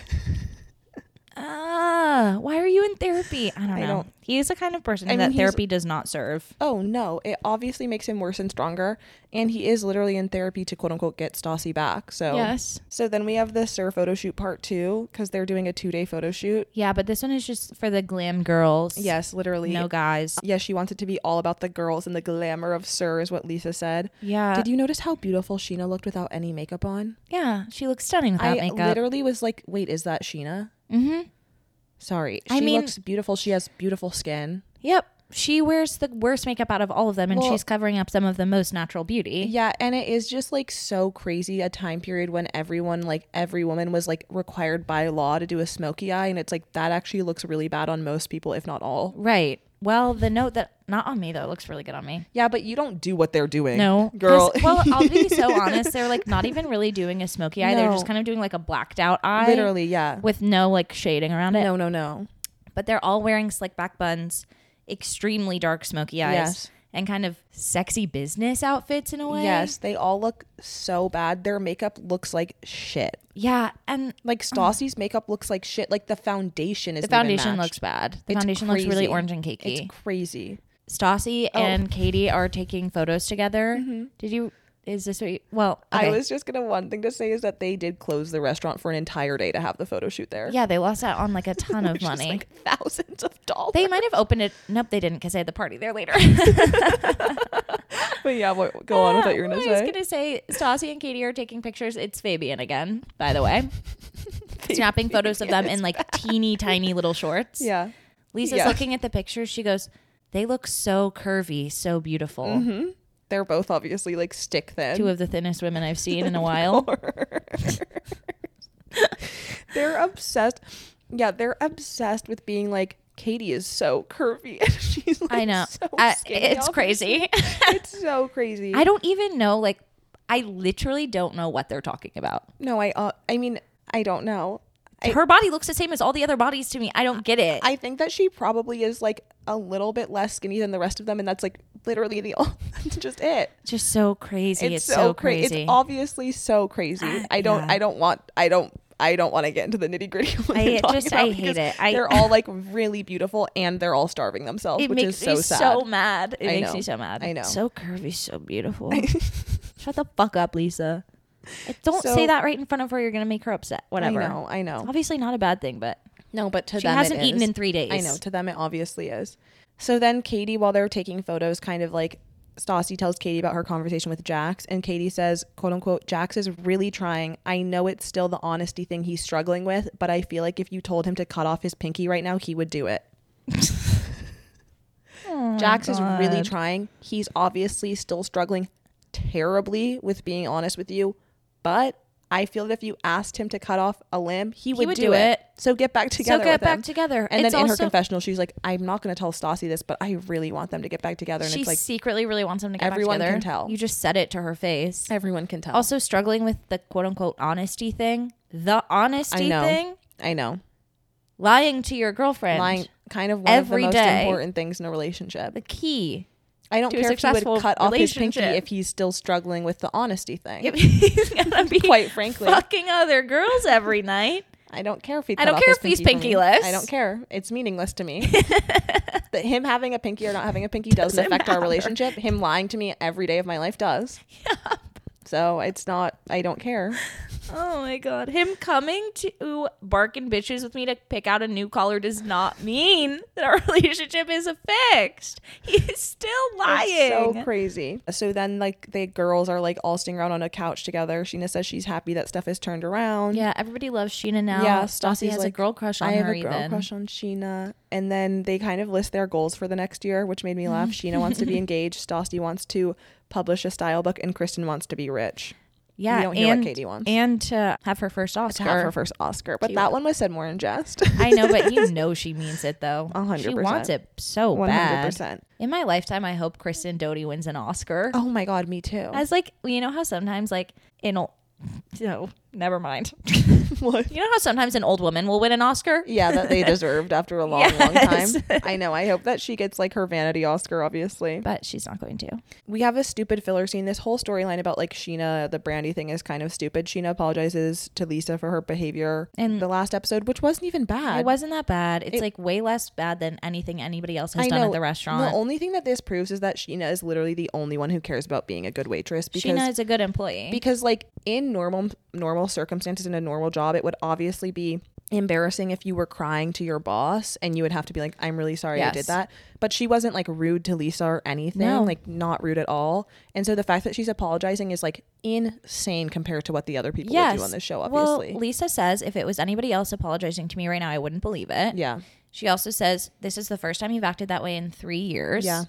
Why are you in therapy? I don't know. He is the kind of person that therapy does not serve. Oh, no. It obviously makes him worse and stronger. And he is literally in therapy to, quote unquote, get Stassi back. So, yes. So then we have the SUR photo shoot part 2 because they're doing a 2-day photo shoot. Yeah, but this one is just for the glam girls. Yes, literally. No guys. Yes, she wants it to be all about the girls and the glamour of SUR is what Lisa said. Yeah. Did you notice how beautiful Sheena looked without any makeup on? Yeah, she looks stunning without makeup. I literally was like, wait, is that Sheena? Mm-hmm. Sorry. She looks beautiful. She has beautiful skin. Yep. She wears the worst makeup out of all of them, and she's covering up some of the most natural beauty. Yeah, and it is just like so crazy a time period when everyone, like every woman was like required by law to do a smoky eye, and it's like that actually looks really bad on most people, if not all. Right. Well, the note that not on me though, it looks really good on me. Yeah, but you don't do what they're doing. No, girl. Well, I'll be so honest. They're like not even really doing a smoky eye. No. They're just kind of doing like a blacked out eye. Literally, yeah. With no like shading around it. No. But they're all wearing slick back buns, extremely dark smoky eyes, yes. and kind of sexy business outfits in a way. Yes, they all look so bad. Their makeup looks like shit. Yeah, and like Stassi's makeup looks like shit. Like the foundation is the foundation looks bad. The foundation looks really orange and cakey. It's crazy. Stassi and Katie are taking photos together. Mm-hmm. Is this what you, well, okay. I was just gonna, one thing to say is that they did close the restaurant for an entire day to have the photo shoot there. Yeah, they lost out on like a ton of money. Like thousands of dollars. They might have opened it. Nope, they didn't because they had the party there later. But yeah, go on with what you're gonna say. I was gonna say Stassi and Katie are taking pictures. It's Fabian again, by the way. Snapping photos of them in like teeny tiny little shorts. Yeah. Lisa's looking at the pictures. She goes, they look so curvy, so beautiful. Mm-hmm. They're both obviously like stick thin. 2 of the thinnest women I've seen in a while. They're obsessed. Yeah, they're obsessed with being like, Katie is so curvy. And she's like, I know. So skinny, it's crazy. It's so crazy. I don't even know. Like, I literally don't know what they're talking about. No, I mean, I don't know. Her body looks the same as all the other bodies to me. I don't get it. I think that she probably is like a little bit less skinny than the rest of them, and that's like literally that's just it. Just so crazy. It's so crazy. It's obviously so crazy. I don't want to get into the nitty gritty. I hate it. They're all like really beautiful, and they're all starving themselves, which is so sad. So mad. It makes know. me so mad. I know. So curvy, so beautiful. Shut the fuck up, Lisa. Don't say that right in front of her. You're gonna make her upset. Whatever. I know. It's obviously not a bad thing, but no, but to she them hasn't it eaten is. in 3 days. I know. To them, it obviously is. So then Katie, while they're taking photos, kind of like Stassi tells Katie about her conversation with Jax, and Katie says, quote unquote, Jax is really trying. I know it's still the honesty thing he's struggling with, but I feel like if you told him to cut off his pinky right now, he would do it. Jax is really trying. He's obviously still struggling terribly with being honest with you, but I feel that if you asked him to cut off a limb, he would do it. So get back together. And then in her confessional, she's like, I'm not going to tell Stassi this, but I really want them to get back together. And she it's like, secretly really wants them to get back together. Everyone can tell. You just said it to her face. Everyone can tell. Also struggling with the quote unquote honesty thing. The honesty thing. I know. Lying to your girlfriend. Lying, kind of one every of the most day. important things in a relationship. The key. I don't care if he would cut off his pinky if he's still struggling with the honesty thing. If he's gonna be quite frankly fucking other girls every night. I don't care if he. I don't care if he's pinkyless. I don't care. It's meaningless to me. That him having a pinky or not having a pinky doesn't affect our relationship. Him lying to me every day of my life does. Yeah. So it's not. I don't care. Oh my God. Him coming to barking bitches with me to pick out a new collar does not mean that our relationship is fixed. He's still lying. It's so crazy. So then like the girls are like all sitting around on a couch together. Sheena says she's happy that stuff has turned around. Yeah, everybody loves Sheena now. Yeah, Stassi has like, a girl crush on I her have a girl even. crush on Sheena. And then they kind of list their goals for the next year, which made me laugh. Sheena wants to be engaged. Stassi wants to publish a style book, and Kristen wants to be rich. Yeah, we don't hear what Katie wants. And to have her first Oscar. To have her first Oscar. But that one was said more in jest. I know, but you know she means it though. 100%. She wants it so 100%. bad. In my lifetime, I hope Kristen Doty wins an Oscar. Oh my God, me too. As like, you know how sometimes like no, never mind. What? You know how sometimes an old woman will win an Oscar? Yeah, that they deserved after a long, long time. I know. I hope that she gets like her vanity Oscar, obviously. But she's not going to. We have a stupid filler scene. This whole storyline about like Sheena, the Brandy thing is kind of stupid. Sheena apologizes to Lisa for her behavior in the last episode, which wasn't even bad. It wasn't that bad. It's like way less bad than anything anybody else has done at the restaurant. The only thing that this proves is that Sheena is literally the only one who cares about being a good waitress. Because Sheena is a good employee. Because like in normal circumstances in a normal job, it would obviously be embarrassing if you were crying to your boss and you would have to be like, I'm really sorry I did that. But she wasn't like rude to Lisa or anything, like not rude at all. And so the fact that she's apologizing is like insane compared to what the other people would do on the show, obviously. Well, Lisa says if it was anybody else apologizing to me right now, I wouldn't believe it. Yeah. She also says this is the first time you've acted that way in 3 years. Yeah.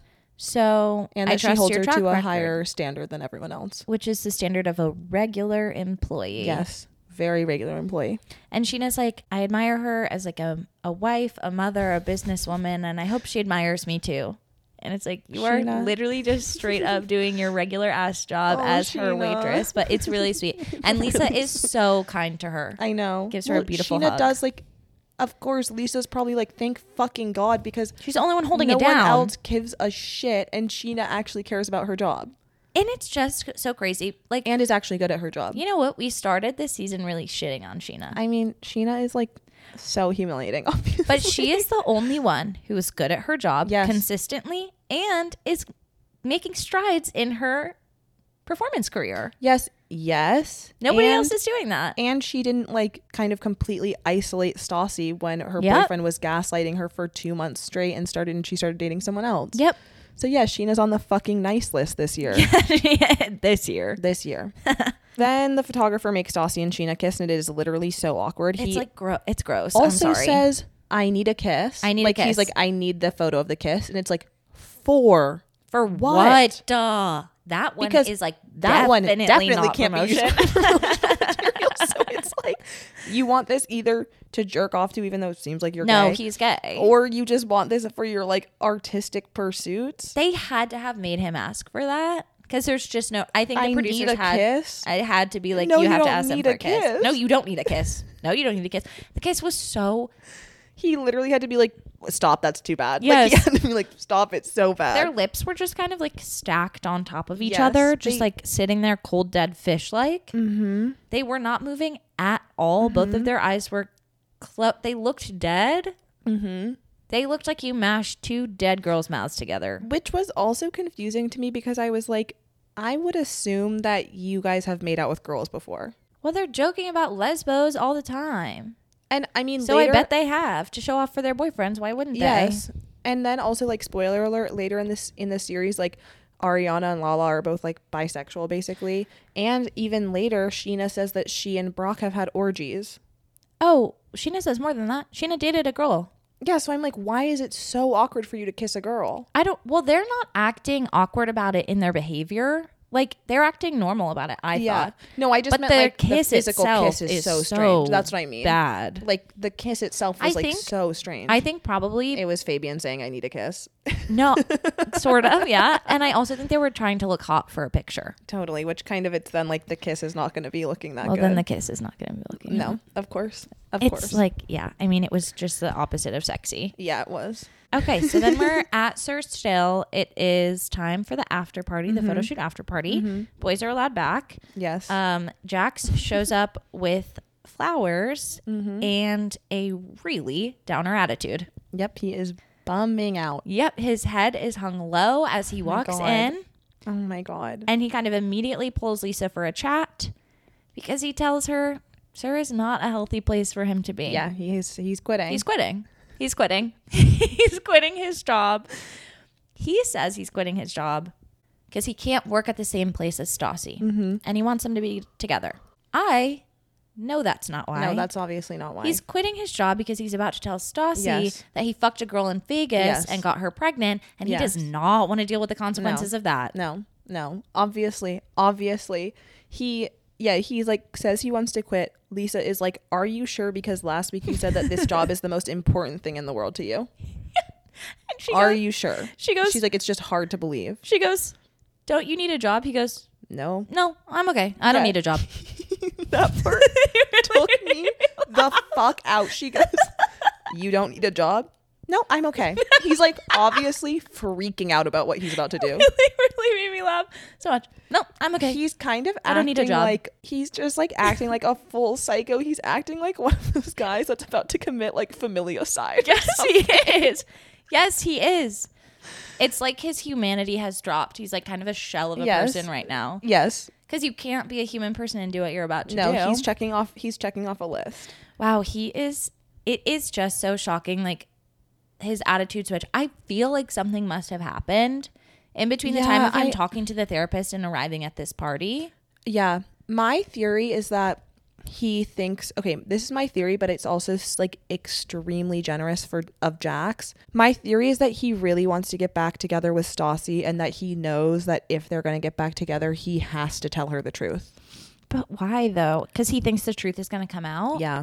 So and that she holds her to a higher standard than everyone else, which is the standard of a regular employee. Yes, very regular employee. And Sheena's like, I admire her as like a wife, a mother, a businesswoman, and I hope she admires me too. And it's like, you Sheena. Are literally just straight up doing your regular ass job as Sheena. Her waitress, but it's really sweet. And Lisa is so kind to her. I know. Gives her a beautiful Sheena hug. Does like, of course, Lisa's probably like, thank fucking God, because she's the only one holding it down. No one else gives a shit, and Sheena actually cares about her job. And it's just so crazy. Like, and is actually good at her job. You know what? We started this season really shitting on Sheena. I mean, Sheena is like so humiliating, obviously. But she is the only one who is good at her job consistently and is making strides in her performance career. Yes. Nobody else is doing that. And she didn't like kind of completely isolate Stassi when her boyfriend was gaslighting her for 2 months straight and she started dating someone else. Yep. So yeah, Sheena's on the fucking nice list this year. This year. Then the photographer makes Stassi and Sheena kiss, and it is literally so awkward. It's like it's gross. Also I'm sorry. says, I need a kiss. I need a kiss. He's like, I need the photo of the kiss. And it's like, for what? Duh. That one is like that one definitely not can't promotion. be used for material. So it's like, you want this either to jerk off to, even though it seems like you're gay. No, he's gay. Or you just want this for your like artistic pursuits. They had to have made him ask for that. Because there's just no, I think the producers kiss. I had to be like, no, you have to ask them for a kiss. kiss. No, you don't need a kiss. No, you don't need a kiss. The kiss was so. He literally had to be like, stop, that's too bad. Yes. Like, he had to be like, stop, it's so bad. Their lips were just kind of like stacked on top of each other, just like sitting there cold dead fish like. Mm-hmm. They were not moving at all. Mm-hmm. Both of their eyes were they looked dead. Mm-hmm. They looked like you mashed two dead girls' mouths together. Which was also confusing to me because I was like, I would assume that you guys have made out with girls before. Well, they're joking about lesbos all the time. And I mean, so later, I bet they have to show off for their boyfriends. Why wouldn't they? Yes. And then also, like, spoiler alert, later in this series, like, Ariana and Lala are both like bisexual basically. And even later, Sheena says that she and Brock have had orgies. Oh, Sheena says more than that. Sheena dated a girl. Yeah, so I'm like, why is it so awkward for you to kiss a girl? Well, they're not acting awkward about it in their behavior. Like, they're acting normal about it, I thought. No, I just meant like the physical kiss is so strange. That's what I mean. Bad. Like, the kiss itself was so strange. I think probably... It was Fabian saying, I need a kiss. No, sort of, yeah. And I also think they were trying to look hot for a picture. Totally, which kind of it's then like the kiss is not going to be looking that good. Well, then the kiss is not going to be looking No, good. Of course. It's like, yeah, I mean, it was just the opposite of sexy. Yeah, it was. Okay, so then we're at Sir Still. It is time for the after party, the photo shoot after party. Mm-hmm. Boys are allowed back. Yes. Jax shows up with flowers and a really downer attitude. Yep, he is bumming out. Yep, his head is hung low as he walks in. Oh my God. And he kind of immediately pulls Lisa for a chat. Because he tells her, "Sir is not a healthy place for him to be." Yeah, he's quitting. He's quitting. He's quitting. He's quitting his job. He says he's quitting his job because he can't work at the same place as Stassi. And he wants them to be together. I know that's not why. No, that's obviously not why. He's quitting his job because he's about to tell Stassi that he fucked a girl in Vegas and got her pregnant. And he does not want to deal with the consequences of that. No. Obviously. He's like, says he wants to quit. Lisa is like, are you sure? Because last week you said that this job is the most important thing in the world to you. Are you sure? She's like, it's just hard to believe. She goes, don't you need a job? He goes, no, I'm okay. I don't need a job. That part took me the fuck out. She goes, you don't need a job? No, I'm okay. He's like obviously freaking out about what he's about to do. Really made me laugh so much. No, I'm okay. He's kind of I don't need a job. Like he's just like acting like a full psycho. He's acting like one of those guys that's about to commit like familicide. Yes, he is. Yes, he is. It's like his humanity has dropped. He's like kind of a shell of a person right now. Yes. Because you can't be a human person and do what you're about to do. No, he's checking off a list. Wow, it is just so shocking. Like his attitude switch. I feel like something must have happened in between the time of him talking to the therapist and arriving at this party. Yeah. My theory is that he thinks, okay, this is my theory, but it's also like extremely generous of Jax. My theory is that he really wants to get back together with Stassi and that he knows that if they're going to get back together, he has to tell her the truth. But why though? Because he thinks the truth is going to come out? Yeah.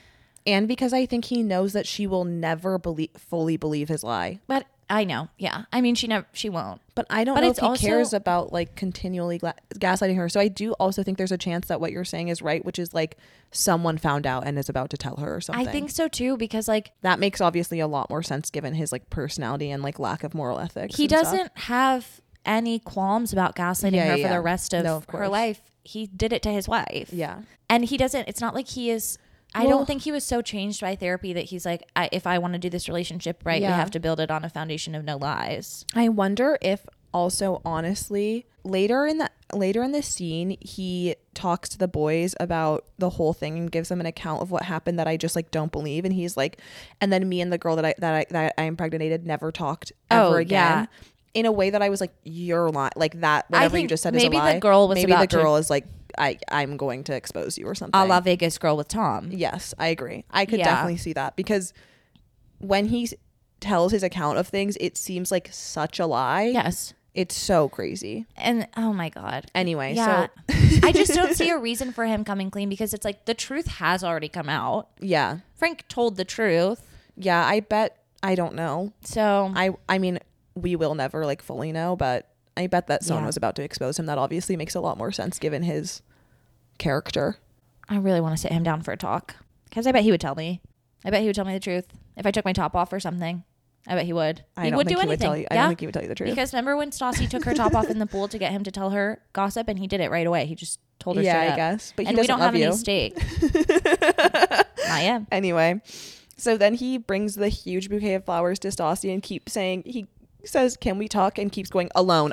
And because I think he knows that she will never fully believe his lie. But I know. Yeah. I mean, she won't. But I don't know if he cares about like continually gaslighting her. So I do also think there's a chance that what you're saying is right, which is like someone found out and is about to tell her or something. I think so too, because like that makes obviously a lot more sense given his like personality and like lack of moral ethics. He doesn't have any qualms about gaslighting her for the rest of her life. He did it to his wife. Yeah. And he doesn't, it's not like he is, I don't think he was so changed by therapy that he's like, if I want to do this relationship right, we have to build it on a foundation of no lies. I wonder if also, honestly, later in the scene, he talks to the boys about the whole thing and gives them an account of what happened that I just like don't believe. And he's like, and then me and the girl that I impregnated never talked ever again. Yeah. In a way that I was like, you're lying. Like that, whatever you just said is a lie. Maybe the girl was is like, I'm going to expose you or something. A la Vegas girl with Tom. Yes, I agree. I could definitely see that because when he tells his account of things, it seems like such a lie. Yes. It's so crazy. And oh my God. Anyway, so I just don't see a reason for him coming clean because it's like the truth has already come out. Yeah. Frank told the truth. Yeah, I don't know. So I mean, we will never like fully know, but I bet that someone was about to expose him. That obviously makes a lot more sense given his character. I really want to sit him down for a talk because I bet he would tell me. I bet he would tell me the truth if I took my top off or something. I bet he would. He would do anything. I don't think he would tell you the truth. Because remember when Stassi took her top off in the pool to get him to tell her gossip, and he did it right away. He just told her straight up. I guess. But and we don't have any stake. Not yet. Anyway, so then he brings the huge bouquet of flowers to Stassi and keeps saying, he says, can we talk? And keeps going, alone.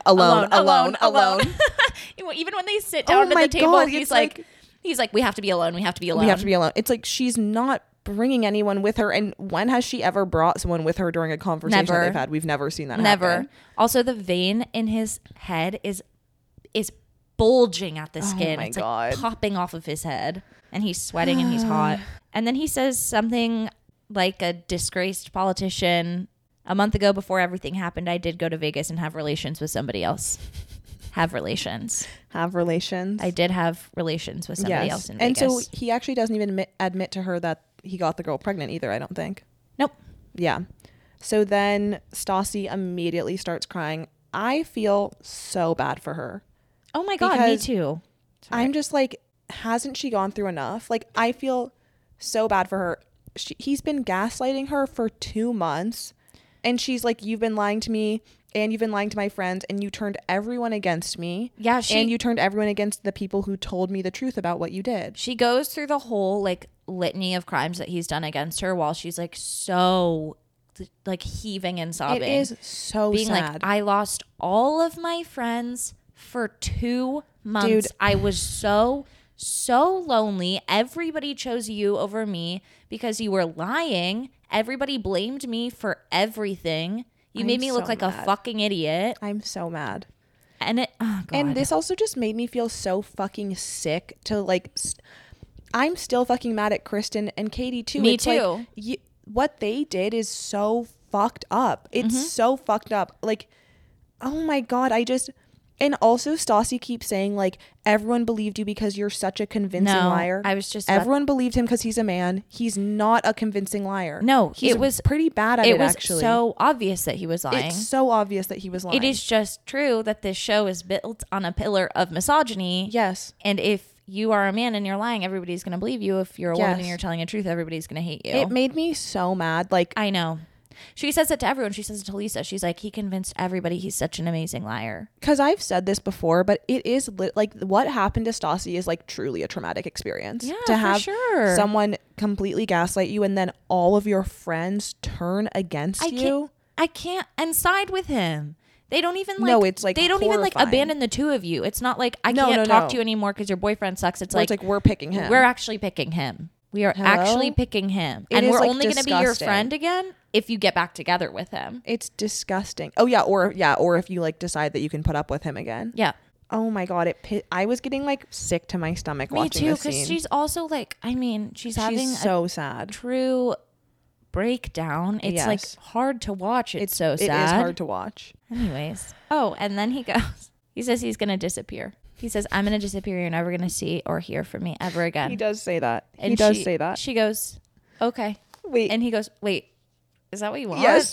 Even when they sit down at the table, he's like, we have to be alone. We have to be alone. It's like she's not bringing anyone with her. And when has she ever brought someone with her during a conversation that they've had? We've never seen that happen. Also, the vein in his head is bulging at the skin. It's like popping off of his head. And he's sweating and he's hot. And then he says something like a disgraced politician. A month ago, before everything happened, I did go to Vegas and have relations with somebody else. Have relations. I did have relations with somebody else in Vegas. And so he actually doesn't even admit to her that he got the girl pregnant either, I don't think. Nope. Yeah. So then Stassi immediately starts crying. I feel so bad for her. Oh my God, me too. Sorry. I'm just like, hasn't she gone through enough? Like, I feel so bad for her. He's been gaslighting her for 2 months. And she's like, you've been lying to me and you've been lying to my friends and you turned everyone against me. Yeah. And you turned everyone against the people who told me the truth about what you did. She goes through the whole like litany of crimes that he's done against her while she's like so like heaving and sobbing. It is so being sad. Like, I lost all of my friends for 2 months. Dude. I was so so lonely. Everybody chose you over me because you were lying. Everybody blamed me for everything. You made me look like a fucking idiot. I'm so mad. And oh God. And this also just made me feel so fucking sick to like, I'm still fucking mad at Kristen and Katie too. Me it's too. Like, what they did is so fucked up. It's so fucked up. Like, oh my God, and also Stassi keeps saying like, everyone believed you because you're such a convincing liar. I was just everyone believed him because he's a man. He's not a convincing liar. No, it was pretty bad at it. Actually, so obvious that he was lying. It's so obvious that he was lying. It is just true that this show is built on a pillar of misogyny. Yes, and if you are a man and you're lying, everybody's going to believe you. If you're a woman and you're telling the truth, everybody's going to hate you. It made me so mad. Like, I know. She says it to everyone. She says it to Lisa. She's like, he convinced everybody he's such an amazing liar. Because I've said this before, but it is like what happened to Stassi is like truly a traumatic experience. Yeah, to have for sure. someone completely gaslight you and then all of your friends turn against you. I can't and side with him. They don't even like. No, it's like they don't even like horrifying. abandon the two of you. It's not like I can't talk to you anymore because your boyfriend sucks. It's like we're picking him. We're actually picking him. We are actually picking him, and we're only going to be your friend again if you get back together with him. It's disgusting. Oh yeah, or if you like decide that you can put up with him again. Yeah. Oh my God, I was getting like sick to my stomach watching this scene. Me too, because she's also like, I mean, she's having so sad. True breakdown. It's like hard to watch. It's so sad. It is hard to watch. Anyways. Oh, and then he says he's going to disappear. He says, I'm going to disappear. You're never going to see or hear from me ever again. He does say that. And he does say that. She goes, okay. Wait. And he goes, wait, is that what you want? Yes.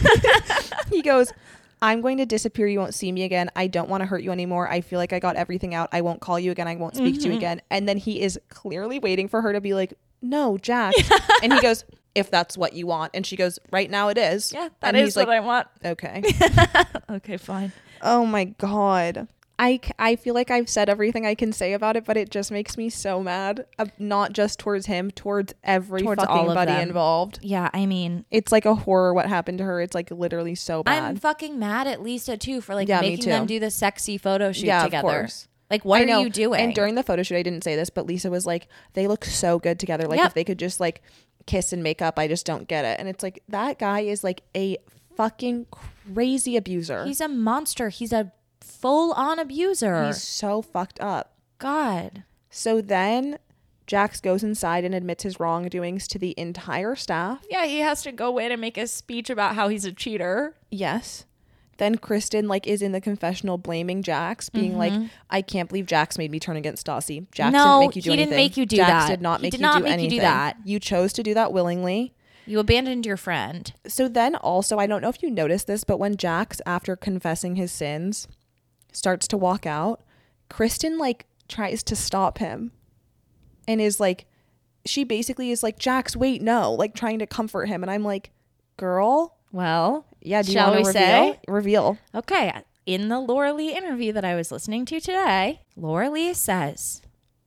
He goes, I'm going to disappear. You won't see me again. I don't want to hurt you anymore. I feel like I got everything out. I won't call you again. I won't speak to you again. And then he is clearly waiting for her to be like, no, Jax. And he goes, if that's what you want. And she goes, right now it is. Yeah, that is what I want. Okay. Okay, fine. Oh my God. I feel like I've said everything I can say about it, but it just makes me so mad. Not just towards him, towards everybody involved. Yeah, I mean, it's like a horror what happened to her. It's like literally so bad. I'm fucking mad at Lisa too for like making them do the sexy photo shoot together. Of course. Like, what are you doing? And during the photo shoot, I didn't say this, but Lisa was like, they look so good together. Like, if they could just like kiss and make up, I just don't get it. And it's like, that guy is like a fucking crazy abuser. He's a monster. He's a full-on abuser. He's so fucked up. God. So then Jax goes inside and admits his wrongdoings to the entire staff. Yeah, he has to go in and make a speech about how he's a cheater. Yes. Then Kristen like is in the confessional blaming Jax, being like, I can't believe Jax made me turn against Stassi. Jax didn't make you do anything. He didn't make you do Jax that. Did not make you do anything. You chose to do that willingly. You abandoned your friend. So then also, I don't know if you noticed this, but when Jax, after confessing his sins, starts to walk out, Kristen like tries to stop him and is like, she basically is like, Jax, wait, no, like trying to comfort him. And I'm like, girl. Well, yeah, do you want to reveal? Okay. In the Laura Lee interview that I was listening to today, Laura Lee says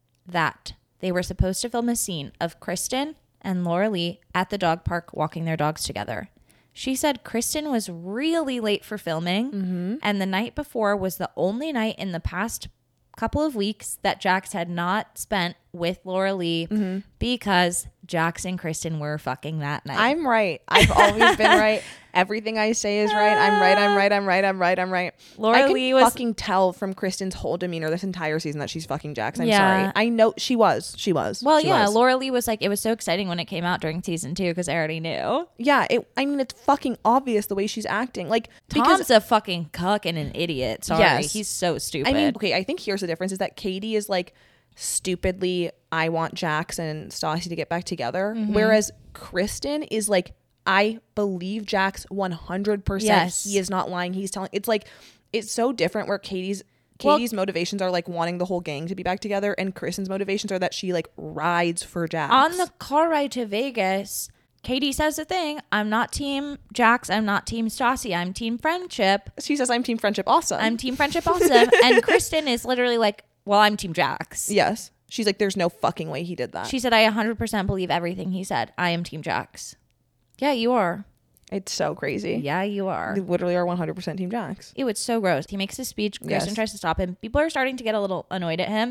that they were supposed to film a scene of Kristen and Laura Lee at the dog park walking their dogs together. She said Kristen was really late for filming, and the night before was the only night in the past couple of weeks that Jax had not spent with Laura Lee because Jax and Kristen were fucking that night. I'm right. I've always been right. Everything I say is right. I'm right. Laura Lee was fucking tell from Kristen's whole demeanor this entire season that she's fucking Jax. I'm sorry. I know she was. Well, Laura Lee was like, it was so exciting when it came out during season 2 because I already knew. Yeah, it's fucking obvious the way she's acting. Like, Tom's a fucking cuck and an idiot. Sorry, yes. He's so stupid. I mean, okay, I think here's the difference is that Katie is like stupidly, I want Jax and Stassi to get back together, whereas Kristen is like, I believe Jax 100%. Yes. He is not lying. He's telling. It's like, it's so different where Katie's motivations are like wanting the whole gang to be back together, and Kristen's motivations are that she like rides for Jax. On the car ride to Vegas, Katie says the thing, I'm not team Jax, I'm not team Stassi, I'm team friendship. She says, I'm team friendship awesome. I'm team friendship awesome. And Kristen is literally like, well, I'm team Jax. Yes. She's like, there's no fucking way he did that. She said, I 100% believe everything he said. I am team Jax. Yeah, you are. It's so crazy. Yeah, you are. You literally are 100% team Jax. Ew, it's so gross. He makes his speech. Kristen tries to stop him. People are starting to get a little annoyed at him.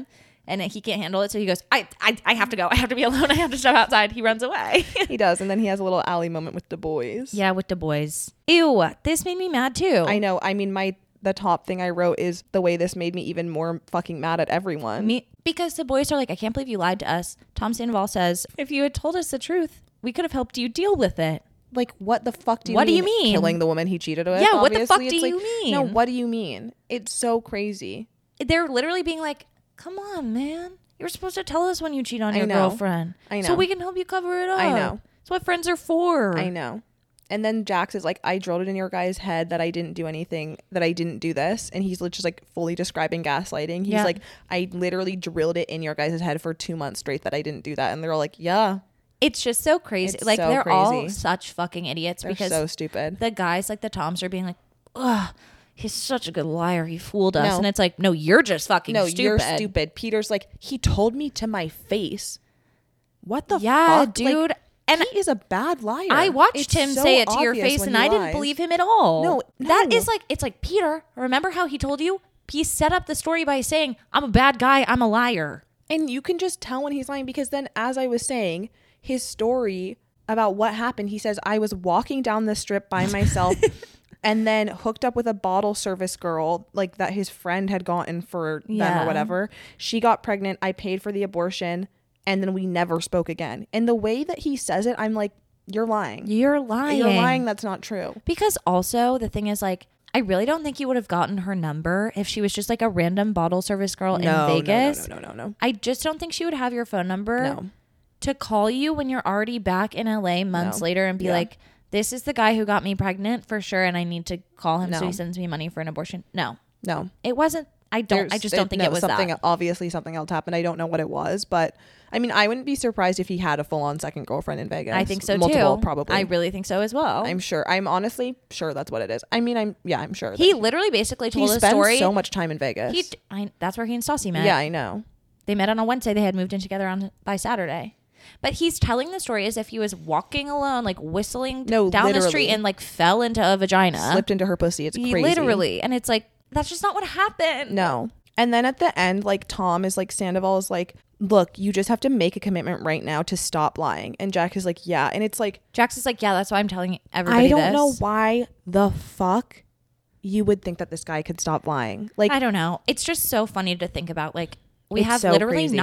and he can't handle it. So he goes, I have to go. I have to be alone. I have to step outside. He runs away. He does. And then he has a little alley moment with the boys. Yeah, with the boys. Ew, this made me mad too. I know. I mean, the top thing I wrote is the way this made me even more fucking mad at everyone. Because the boys are like, I can't believe you lied to us. Tom Sandoval says, if you had told us the truth, we could have helped you deal with it. Like, what the fuck do you mean? What do you mean? Killing the woman he cheated with? Yeah, obviously? what the fuck do It's you mean? No, what do you mean? It's so crazy. They're literally being like, come on, man. You're supposed to tell us when you cheat on your know. girlfriend. I know. So we can help you cover it up. I know. That's what friends are for. I know. And then Jax is like, I drilled it in your guy's head that I didn't do anything, that I didn't do this. And he's just like fully describing gaslighting. He's like, I literally drilled it in your guys' head for 2 months straight that I didn't do that. And they're all like, yeah. It's just so crazy. It's like, so they're crazy. all such fucking idiots. They're because so stupid. the guys, like the Toms, are being like, ugh, he's such a good liar. He fooled us. No. And it's like, no, you're just fucking stupid. You're stupid. Peter's like, he told me to my face. What the Yeah, fuck? dude. Like, and he is a bad liar. I watched It's him so say it to your obvious face, when and he I didn't lies. believe him at all. No. That is like, it's like, Peter, remember how he told you? He set up the story by saying, I'm a bad guy. I'm a liar. And you can just tell when he's lying, because then, as I was saying, his story about what happened, he says, I was walking down the strip by myself and then hooked up with a bottle service girl, like that his friend had gotten for them or whatever. She got pregnant. I paid for the abortion, and then we never spoke again. And the way that he says it, I'm like, you're lying. You're lying. You're lying. That's not true. Because also the thing is, like, I really don't think you would have gotten her number if she was just like a random bottle service girl in Vegas. No. I just don't think she would have your phone number. No. To call you when you're already back in LA months later and be like, this is the guy who got me pregnant for sure, and I need to call him so he sends me money for an abortion. No. It wasn't. I just don't think it was something. that. Obviously something else happened. I don't know what it was, but I mean, I wouldn't be surprised if he had a full-on second girlfriend in Vegas. I think so Multiple, too. probably. I really think so as well. I'm sure. I'm honestly sure that's what it is. I mean, I'm sure. He literally basically told a spends story. so much time in Vegas. That's where he and Stassi met. Yeah, I know. They met on a Wednesday. They had moved in together by Saturday. But he's telling the story as if he was walking alone, like whistling down the street and like fell into a vagina. Slipped into her pussy. It's crazy. Literally. And it's like, that's just not what happened. No. And then at the end, like Tom is like, Sandoval is like, look, you just have to make a commitment right now to stop lying. And Jack is like, yeah. And it's like, Jax is like, yeah, that's why I'm telling everybody I don't this. know why the fuck you would think that this guy could stop lying. Like, I don't know. It's just so funny to think about. Like, we It's have so literally crazy.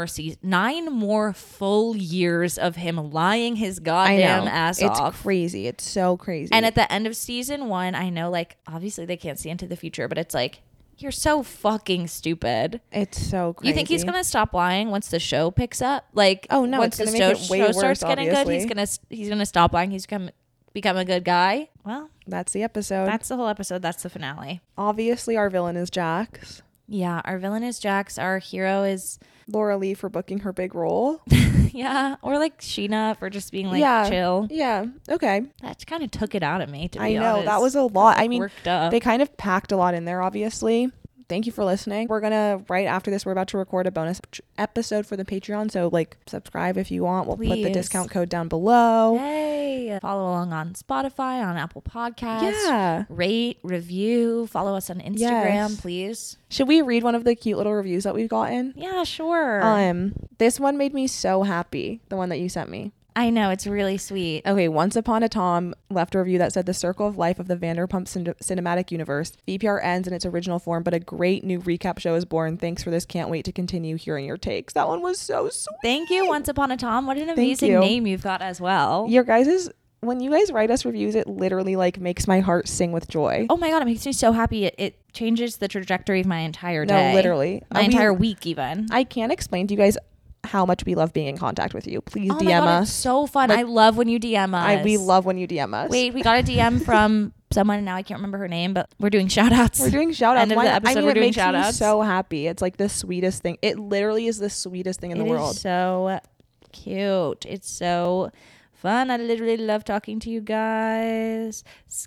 9 more full years of him lying his I goddamn know. ass It's off. crazy. It's so crazy. And at the end of season 1, I know, like, obviously they can't see into the future, but it's like, you're so fucking stupid. it's so crazy. You think he's gonna stop lying once the show picks up? Like, Oh, no, once it's the gonna make show, it way show starts worse, getting obviously. good, he's gonna stop lying. He's gonna become a good guy. Well, That's the episode. that's the whole episode. That's the finale. Obviously, our villain is Jax. Yeah, our villain is Jax. Our hero is Laura Lee for booking her big role. yeah, or like Sheena for just being like Yeah. chill. Yeah. Okay. That kind of took it out of me. To be I know. honest. That was a lot. I mean, worked up. they kind of packed a lot in there, obviously. Thank you for listening. We're gonna, right after this, we're about to record a bonus episode for the Patreon. So, like, subscribe if you want. We'll put the Please. discount code down below. Hey, follow along on Spotify, on Apple Podcasts. Yeah. Rate, review, follow us on Instagram, Yes. please. Should we read one of the cute little reviews that we've gotten? Yeah, sure. This one made me so happy. The one that you sent me. I know, it's really sweet. Okay, Once Upon a Tom left a review that said the circle of life of the Vanderpump cinematic universe. VPR ends in its original form, but a great new recap show is born. Thanks for this. Can't wait to continue hearing your takes. That one was so sweet. Thank you, Once Upon a Tom. What an amazing you. name you've got as well. Your guys' when you guys write us reviews, it literally like makes my heart sing with joy. Oh my God, it makes me so happy. It changes the trajectory of my entire day. No, literally. My entire week even. I can't explain to you guys how much we love being in contact with you. Please Oh my DM God, it's us. so fun. Like, I love when you DM us. We love when you DM us. Wait, we got a DM from someone, and now I can't remember her name, but we're doing shout outs. We're doing shout outs. End of the episode, we're it doing makes shout me outs. so happy. It's like the sweetest thing. It literally is the sweetest thing in the world. So cute. It's so fun. I literally love talking to you guys.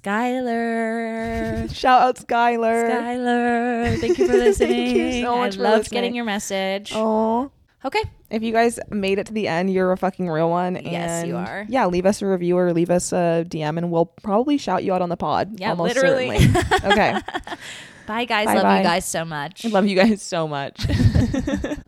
Skylar. Shout out Skylar. Skylar. Thank you for listening. Thank you so much I for love listening. getting your message. Oh. Okay. If you guys made it to the end, you're a fucking real one. Yes, you And are. Yeah, leave us a review or leave us a DM and we'll probably shout you out on the pod. Yeah, almost literally. certainly. Okay. Bye, guys. Bye, love bye. you guys so much. I love you guys so much.